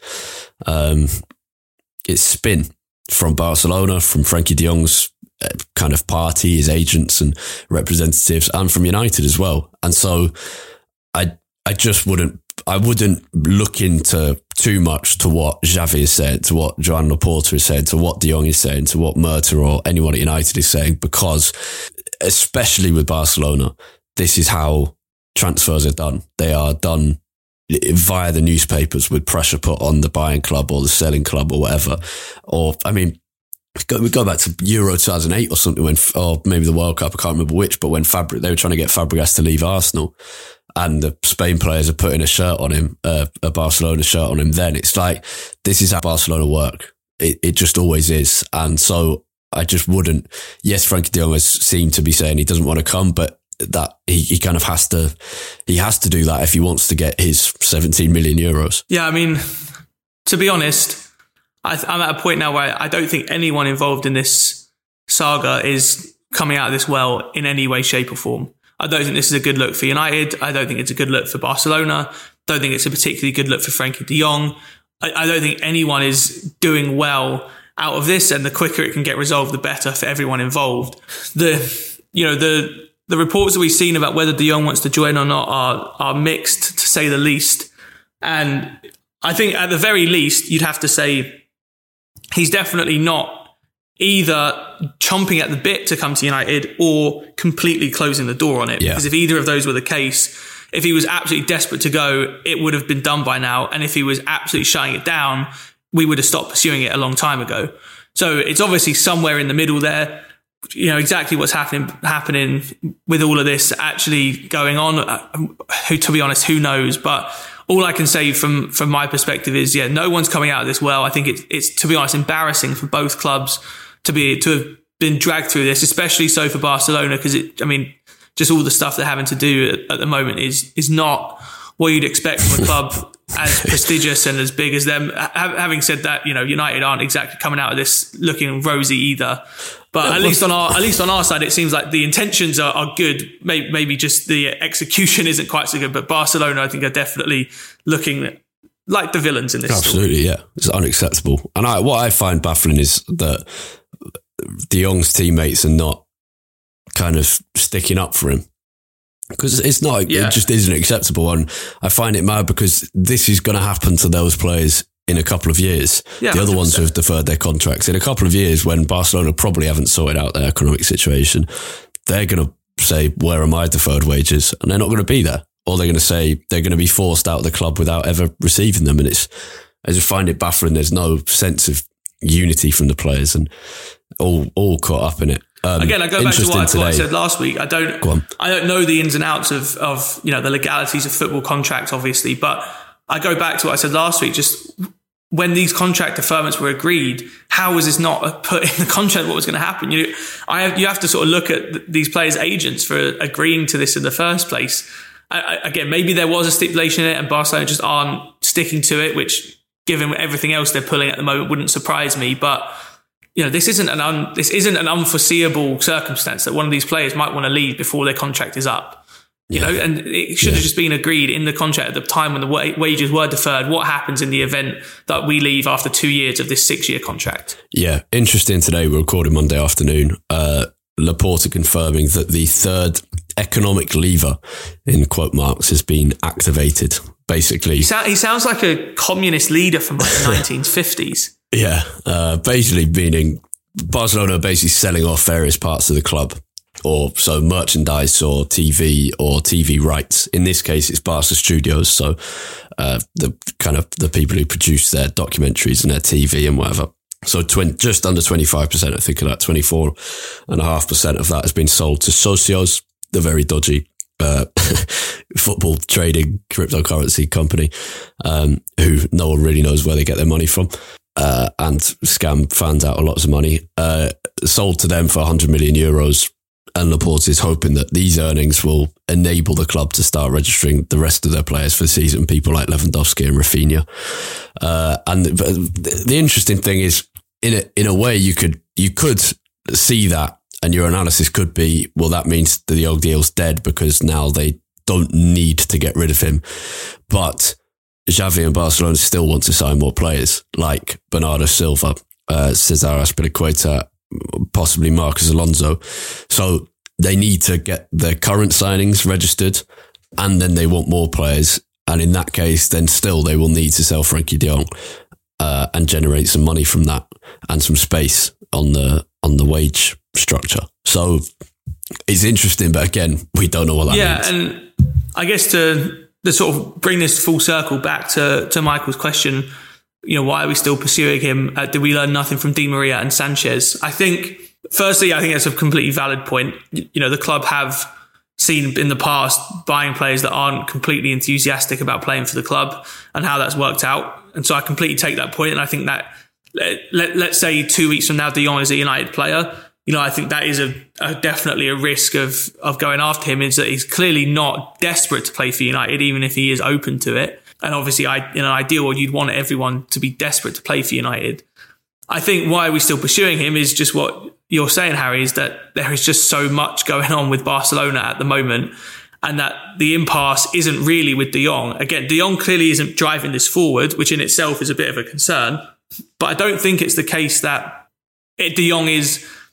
spin from Barcelona, from Frenkie de Jong's kind of party, his agents and representatives, and from United as well. And so, I wouldn't look into too much to what Xavi has said, to what Joan Laporta has said, to what de Jong is saying, to what Murta or anyone at United is saying, because especially with Barcelona, this is how transfers are done. They are done via the newspapers with pressure put on the buying club or the selling club or whatever. Or, I mean, we go back to Euro 2008 or something, or maybe the World Cup, I can't remember which, but when they were trying to get Fabregas to leave Arsenal, and the Spain players are putting a shirt on him, a Barcelona shirt on him, then it's like, this is how Barcelona work. It just always is. And so I just wouldn't, yes, Frenkie de Jong has seemed to be saying he doesn't want to come, but that he kind of has to do that if he wants to get his 17 million euros. Yeah, I mean, to be honest, I'm at a point now where I don't think anyone involved in this saga is coming out of this well in any way, shape or form. I don't think this is a good look for United. I don't think it's a good look for Barcelona. I don't think it's a particularly good look for Frenkie de Jong. I don't think anyone is doing well out of this, and the quicker it can get resolved, the better for everyone involved. The the reports that we've seen about whether De Jong wants to join or not are mixed, to say the least. And I think at the very least, you'd have to say he's definitely not either chomping at the bit to come to United or completely closing the door on it. Because if either of those were the case, if he was absolutely desperate to go, it would have been done by now. And if he was absolutely shutting it down, we would have stopped pursuing it a long time ago. So it's obviously somewhere in the middle there. You know, exactly what's happening with all of this actually going on. To be honest, who knows? But all I can say from my perspective is, no one's coming out of this well. I think it's to be honest, embarrassing for both clubs to have been dragged through this, especially so for Barcelona, because just all the stuff they're having to do at the moment is not what you'd expect from a club as prestigious and as big as them. Having said that, United aren't exactly coming out of this looking rosy either. But at least on our side, it seems like the intentions are good. Maybe just the execution isn't quite so good. But Barcelona, I think, are definitely looking like the villains in this. Absolutely, story. Yeah, it's unacceptable. And what I find baffling is that De Jong's teammates are not kind of sticking up for him. Because it's not, it just isn't acceptable. And I find it mad because this is going to happen to those players in a couple of years. Yeah, the other 100%. Ones who have deferred their contracts. In a couple of years, when Barcelona probably haven't sorted out their economic situation, they're going to say, where are my deferred wages? And they're not going to be there. Or they're going to say they're going to be forced out of the club without ever receiving them. And I just find it baffling. There's no sense of unity from the players and all caught up in it. Again, I go back to what I said last week. I don't know the ins and outs of the legalities of football contracts, obviously, but I go back to what I said last week. Just when these contract deferments were agreed, how was this not put in the contract? What was going to happen? You have to sort of look at these players' agents for agreeing to this in the first place. Again, maybe there was a stipulation in it, and Barcelona just aren't sticking to it, which, given everything else they're pulling at the moment, wouldn't surprise me, but. This isn't an unforeseeable circumstance that one of these players might want to leave before their contract is up. And it should have just been agreed in the contract at the time when the wages were deferred. What happens in the event that we leave after 2 years of this 6-year contract? Yeah, interesting. Today we're recording Monday afternoon. Laporta confirming that the third economic lever, in quote marks, has been activated. Basically, he sounds like a communist leader from like the 1950s. Yeah, basically meaning Barcelona are basically selling off various parts of the club, or so merchandise or TV rights. In this case, it's Barca Studios, so the people who produce their documentaries and their TV and whatever. So just under 25%, I think of that, 24.5% of that has been sold to Socios, the very dodgy football trading cryptocurrency company, who no one really knows where they get their money from. And scam fans out of lots of money, sold to them for 100 million euros. And Laporta is hoping that these earnings will enable the club to start registering the rest of their players for the season, people like Lewandowski and Rafinha. And the interesting thing is, in a way, you could see that, and your analysis could be, well, that means the De Jong deal's dead because now they don't need to get rid of him. But Xavi and Barcelona still want to sign more players like Bernardo Silva, Cesar Azpilicueta, possibly Marcos Alonso. So they need to get their current signings registered, and then they want more players. And in that case, then still they will need to sell Frenkie de Jong and generate some money from that and some space on the wage structure. So it's interesting, but again, we don't know what that means. Yeah, and I guess to sort of bring this full circle back to Michael's question, why are we still pursuing him? Did we learn nothing from Di Maria and Sanchez? I think that's a completely valid point. The club have seen in the past buying players that aren't completely enthusiastic about playing for the club and how that's worked out. And so I completely take that point. And I think that let's say 2 weeks from now, De Jong is a United player. I think that is definitely a risk of going after him, is that he's clearly not desperate to play for United, even if he is open to it. And obviously, in an ideal world, you'd want everyone to be desperate to play for United. I think why we're still pursuing him is just what you're saying, Harry, is that there is just so much going on with Barcelona at the moment, and that the impasse isn't really with De Jong. Again, De Jong clearly isn't driving this forward, which in itself is a bit of a concern. But I don't think it's the case that De Jong is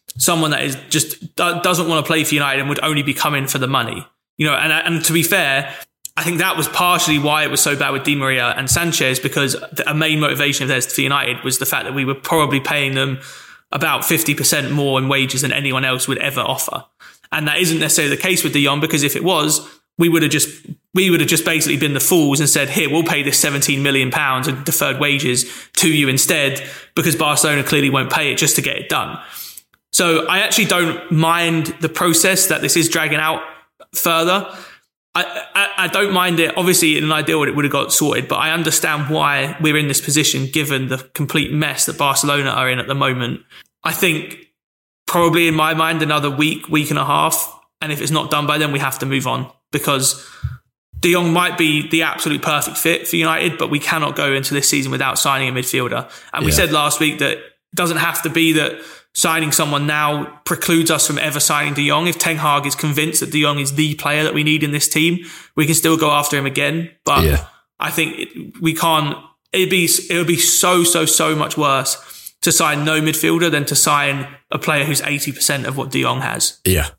someone that is just doesn't want to play for United and would only be coming for the money. And to be fair, I think that was partially why it was so bad with Di Maria and Sanchez, because a main motivation of theirs for United was the fact that we were probably paying them about 50% more in wages than anyone else would ever offer. And that isn't necessarily the case with De Jong, because if it was, we would have just basically been the fools and said, here, we'll pay this 17 million pounds in deferred wages to you instead, because Barcelona clearly won't pay it just to get it done. So I actually don't mind the process that this is dragging out further. I don't mind it. Obviously, in an ideal world, it would have got sorted, but I understand why we're in this position given the complete mess that Barcelona are in at the moment. I think probably in my mind, another week and a half. And if it's not done by then, we have to move on, because De Jong might be the absolute perfect fit for United, but we cannot go into this season without signing a midfielder. And we said last week that it doesn't have to be that signing someone now precludes us from ever signing De Jong. If Ten Hag is convinced that De Jong is the player that we need in this team, we can still go after him again. But I think we can't. It would be so much worse to sign no midfielder than to sign a player who's 80% of what De Jong has. Yeah.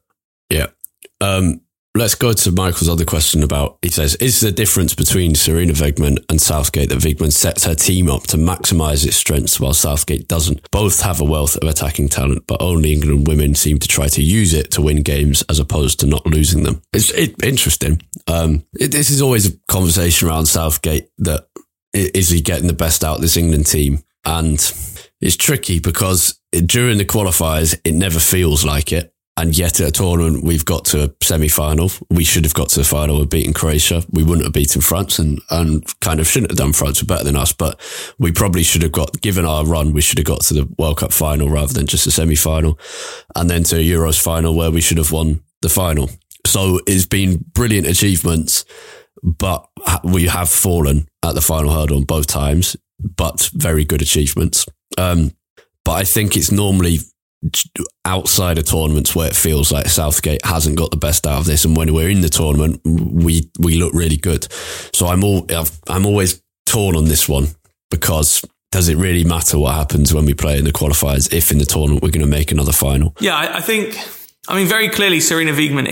Let's go to Michael's other question about, he says, is the difference between Sarina Wiegman and Southgate that Wiegman sets her team up to maximise its strengths while Southgate doesn't? Both have a wealth of attacking talent, but only England women seem to try to use it to win games as opposed to not losing them. It's interesting. This is always a conversation around Southgate, that is he getting the best out of this England team? And it's tricky because during the qualifiers, it never feels like it. And yet at a tournament, we've got to a semi-final. We should have got to the final and beaten Croatia. We wouldn't have beaten France and kind of shouldn't have done. France were better than us, but we probably should have given our run, we should have got to the World Cup final rather than just a semi-final, and then to a Euros final where we should have won the final. So it's been brilliant achievements, but we have fallen at the final hurdle on both times, but very good achievements. But I think it's normally outside of tournaments where it feels like Southgate hasn't got the best out of this, and when we're in the tournament, we look really good. So I'm always torn on this one, because does it really matter what happens when we play in the qualifiers if in the tournament we're going to make another final? Yeah, I think very clearly Sarina Wiegman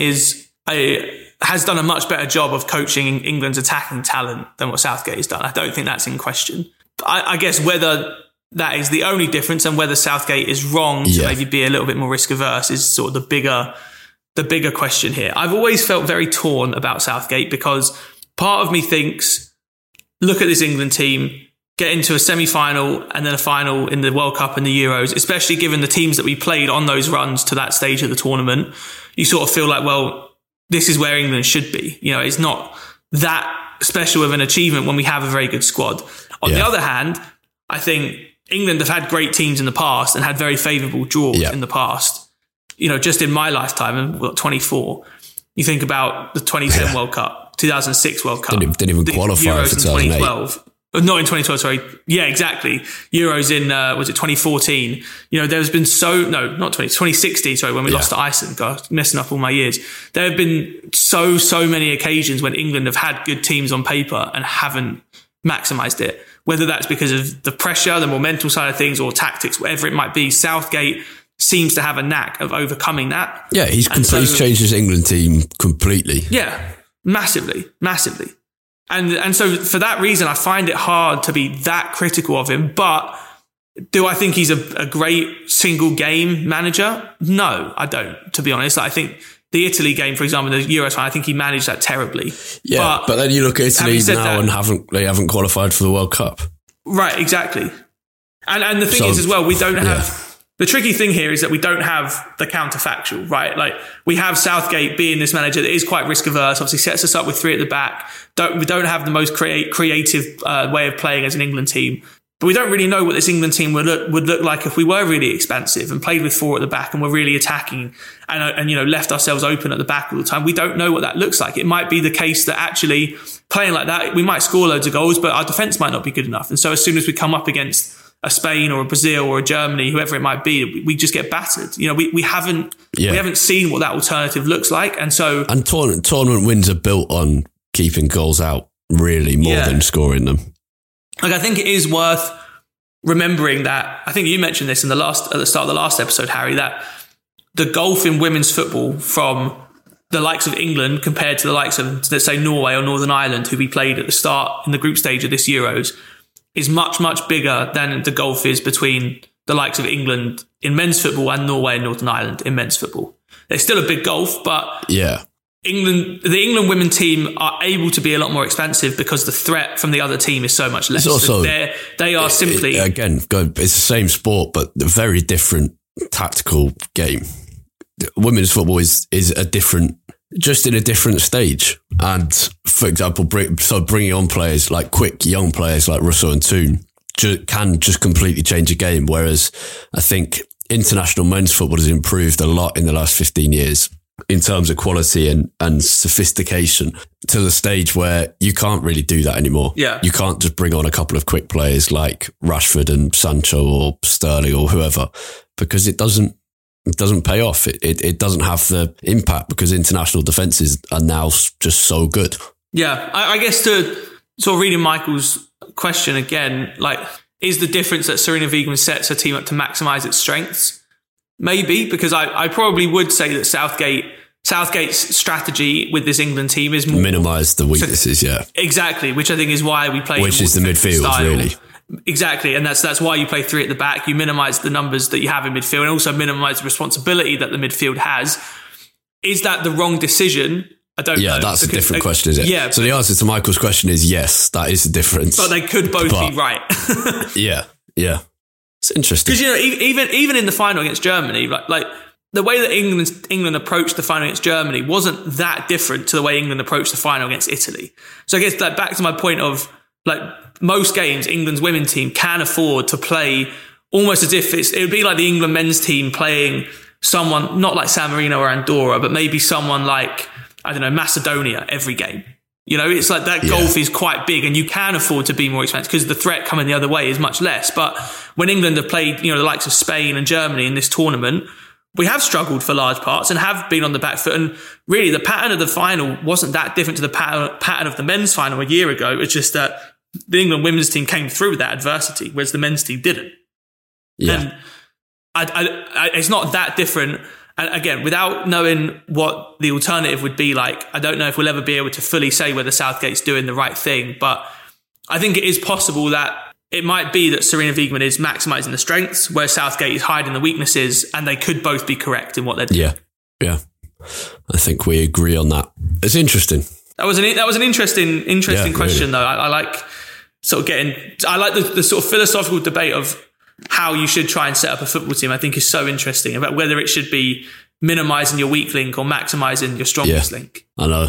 has done a much better job of coaching England's attacking talent than what Southgate has done. I don't think that's in question. I guess whether that is the only difference, and whether Southgate is wrong to maybe be a little bit more risk averse is sort of the bigger question here. I've always felt very torn about Southgate, because part of me thinks, look at this England team, get into a semi-final and then a final in the World Cup and the Euros, especially given the teams that we played on those runs to that stage of the tournament. You sort of feel like, well, this is where England should be. It's not that special of an achievement when we have a very good squad. On the other hand, I think England have had great teams in the past and had very favourable draws in the past. Just in my lifetime, I'm 24. You think about the 2010 World Cup, 2006 World Cup. Didn't even qualify for 2012. Not in 2012, sorry. Yeah, exactly. Euros in, was it 2014? There's been 2016, sorry, when we lost to Iceland. God, messing up all my years. There have been so many occasions when England have had good teams on paper and haven't maximised it. Whether that's because of the pressure, the more mental side of things, or tactics, whatever it might be, Southgate seems to have a knack of overcoming that. Yeah, he's changed his England team completely. Yeah, massively. And so for that reason, I find it hard to be that critical of him. But do I think he's a great single game manager? No, I don't, to be honest. I think the Italy game, for example, the Euros final, I think he managed that terribly. Yeah, but then you look at Italy now and they haven't qualified for the World Cup. Right, exactly. And the thing is as well, we don't have... The tricky thing here is that we don't have the counterfactual, right? Like, we have Southgate being this manager that is quite risk averse, obviously sets us up with three at the back. We don't have the most creative way of playing as an England team. But we don't really know what this England team would look like if we were really expansive and played with four at the back and were really attacking and left ourselves open at the back all the time. We don't know what that looks like. It might be the case that actually playing like that, we might score loads of goals, but our defence might not be good enough. And so as soon as we come up against a Spain or a Brazil or a Germany, whoever it might be, we just get battered. We haven't seen what that alternative looks like. And tournament wins are built on keeping goals out really more than scoring them. Like, I think it is worth remembering that, I think you mentioned this at the start of the last episode, Harry, that the gulf in women's football from the likes of England compared to the likes of, let's say, Norway or Northern Ireland, who we played at the start in the group stage of this Euros, is much, much bigger than the gulf is between the likes of England in men's football and Norway and Northern Ireland in men's football. There's still a big gulf, but the England women team are able to be a lot more expansive because the threat from the other team is so much less. It's also, they are simply... Again, it's the same sport, but a very different tactical game. Women's football is a different, just in a different stage. And for example, bringing on players like quick young players like Russo and Toon can just completely change a game. Whereas I think international men's football has improved a lot in the last 15 years in terms of quality and sophistication, to the stage where you can't really do that anymore. Yeah. You can't just bring on a couple of quick players like Rashford and Sancho or Sterling or whoever, because it doesn't pay off. It doesn't have the impact because international defences are now just so good. Yeah, I guess to sort of reading Michael's question again, like, is the difference that Sarina Wiegman sets her team up to maximise its strengths? Maybe, because I probably would say that Southgate's strategy with this England team is more... Minimise the weaknesses, yeah. Exactly, which I think is why we play... Which is the midfield, style. Really. Exactly, and that's why you play three at the back. You minimise the numbers that you have in midfield and also minimise the responsibility that the midfield has. Is that the wrong decision? I don't know. Yeah, that's a different question, is it? Yeah. So the answer to Michael's question is yes, that is the difference. But they could both be right. Yeah. It's interesting. Because, even in the final against Germany, like the way that England approached the final against Germany wasn't that different to the way England approached the final against Italy. So I guess that back to my point of, like, most games, England's women's team can afford to play almost as if it would be like the England men's team playing someone, not like San Marino or Andorra, but maybe someone like, I don't know, Macedonia every game. It's like that gulf is quite big and you can afford to be more expensive because the threat coming the other way is much less. But when England have played, the likes of Spain and Germany in this tournament, we have struggled for large parts and have been on the back foot. And really, the pattern of the final wasn't that different to the pattern of the men's final a year ago. It's just that the England women's team came through with that adversity, whereas the men's team didn't. Yeah. And it's not that different. And again, without knowing what the alternative would be like, I don't know if we'll ever be able to fully say whether Southgate's doing the right thing. But I think it is possible that it might be that Sarina Wiegman is maximising the strengths, where Southgate is hiding the weaknesses, and they could both be correct in what they're doing. Yeah. I think we agree on that. It's interesting. That was an interesting question, really. though. I like sort of I like the sort of philosophical debate of how you should try and set up a football team. I think is so interesting about whether it should be minimising your weak link or maximising your strongest link. I know.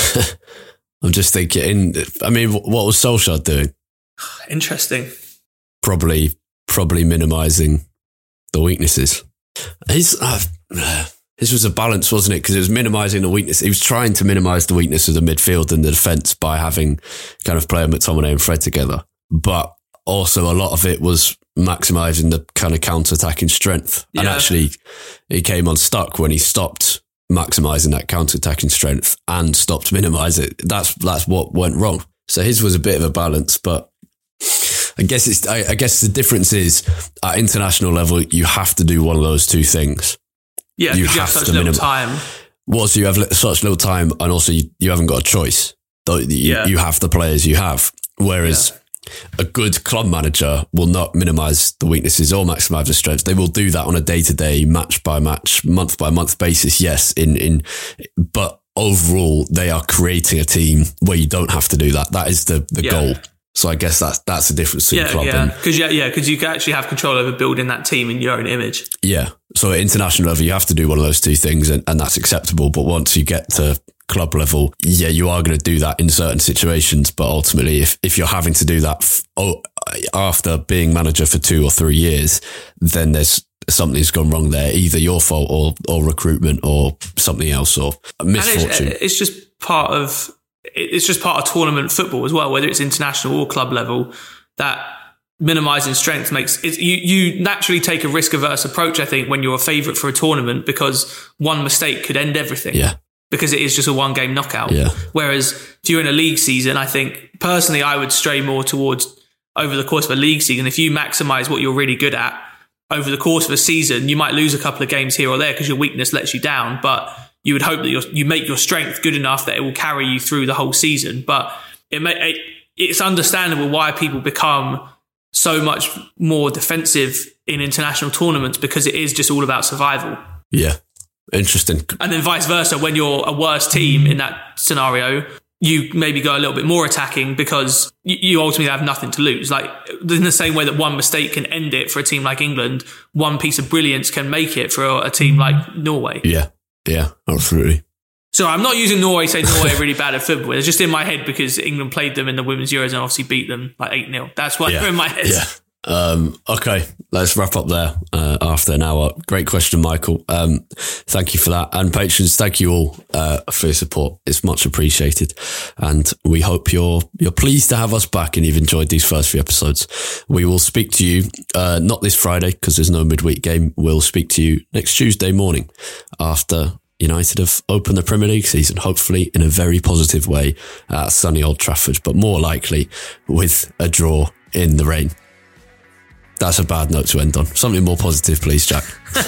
I'm just thinking, what was Solskjaer doing? Interesting. Probably minimising the weaknesses. His was a balance, wasn't it? Because it was minimising the weakness. He was trying to minimise the weakness of the midfield and the defence by having kind of player McTominay and Fred together. But also a lot of it was maximising the kind of counter-attacking strength. Yeah. And actually, he came unstuck when he stopped maximising that counter-attacking strength and stopped minimising it. That's what went wrong. So his was a bit of a balance, but I guess the difference is at international level, you have to do one of those two things. Yeah, you have such little time. Well, so you have such little time, and also you haven't got a choice. You have the players you have. Whereas a good club manager will not minimise the weaknesses or maximise the strengths. They will do that on a day-to-day, match-by-match, month-by-month basis, yes. But overall, they are creating a team where you don't have to do that. That is the goal. So I guess that's the difference between club and... Because you can actually have control over building that team in your own image. Yeah. So at international level, you have to do one of those two things and that's acceptable. But once you get to club level, you are going to do that in certain situations. But ultimately, if you're having to do that after being manager for 2 or 3 years, then something's gone wrong there. Either your fault or recruitment or something else or misfortune. It's just part of tournament football as well, whether it's international or club level, that minimising strength makes it, you naturally take a risk-averse approach, I think, when you're a favourite for a tournament, because one mistake could end everything. Yeah. Because it is just a one-game knockout. Yeah. Whereas if you're in a league season, I think, personally, I would stray more towards, over the course of a league season, if you maximise what you're really good at over the course of a season, you might lose a couple of games here or there because your weakness lets you down, but you would hope that you make your strength good enough that it will carry you through the whole season. But it's understandable why people become so much more defensive in international tournaments, because it is just all about survival. Yeah, interesting. And then vice versa, when you're a worse team in that scenario, you maybe go a little bit more attacking because you ultimately have nothing to lose. Like, in the same way that one mistake can end it for a team like England, one piece of brilliance can make it for a team like Norway. Yeah, absolutely. So I'm not using Norway, saying Norway are really bad at football. It's just in my head because England played them in the Women's Euros and obviously beat them like 8-0. That's why they're in my head. Yeah. Okay, let's wrap up there after an hour. Great question, Michael. Thank you for that. And patrons, thank you all for your support. It's much appreciated. And we hope you're pleased to have us back and you've enjoyed these first few episodes. We will speak to you, not this Friday because there's no midweek game. We'll speak to you next Tuesday morning after United have opened the Premier League season, hopefully in a very positive way at sunny Old Trafford, but more likely with a draw in the rain. That's a bad note to end on. Something more positive, please, Jack.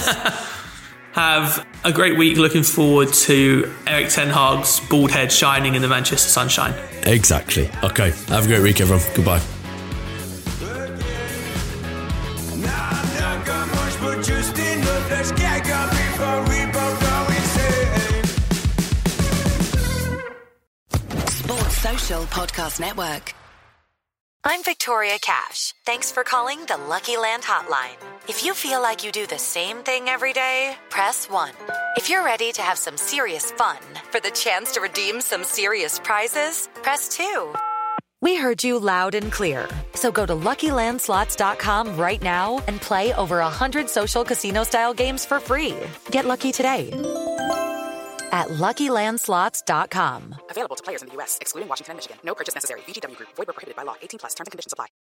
Have a great week. Looking forward to Erik ten Hag's bald head shining in the Manchester sunshine. Exactly. Okay. Have a great week, everyone. Goodbye. Sports Social Podcast Network. I'm Victoria Cash. Thanks for calling the Lucky Land Hotline. If you feel like you do the same thing every day, press 1. If you're ready to have some serious fun for the chance to redeem some serious prizes, press 2. We heard you loud and clear. So go to LuckyLandSlots.com right now and play over 100 social casino-style games for free. Get lucky today at LuckyLandSlots.com. Available to players in the U.S., excluding Washington and Michigan. No purchase necessary. VGW Group. Void where prohibited by law. 18+. Terms and conditions apply.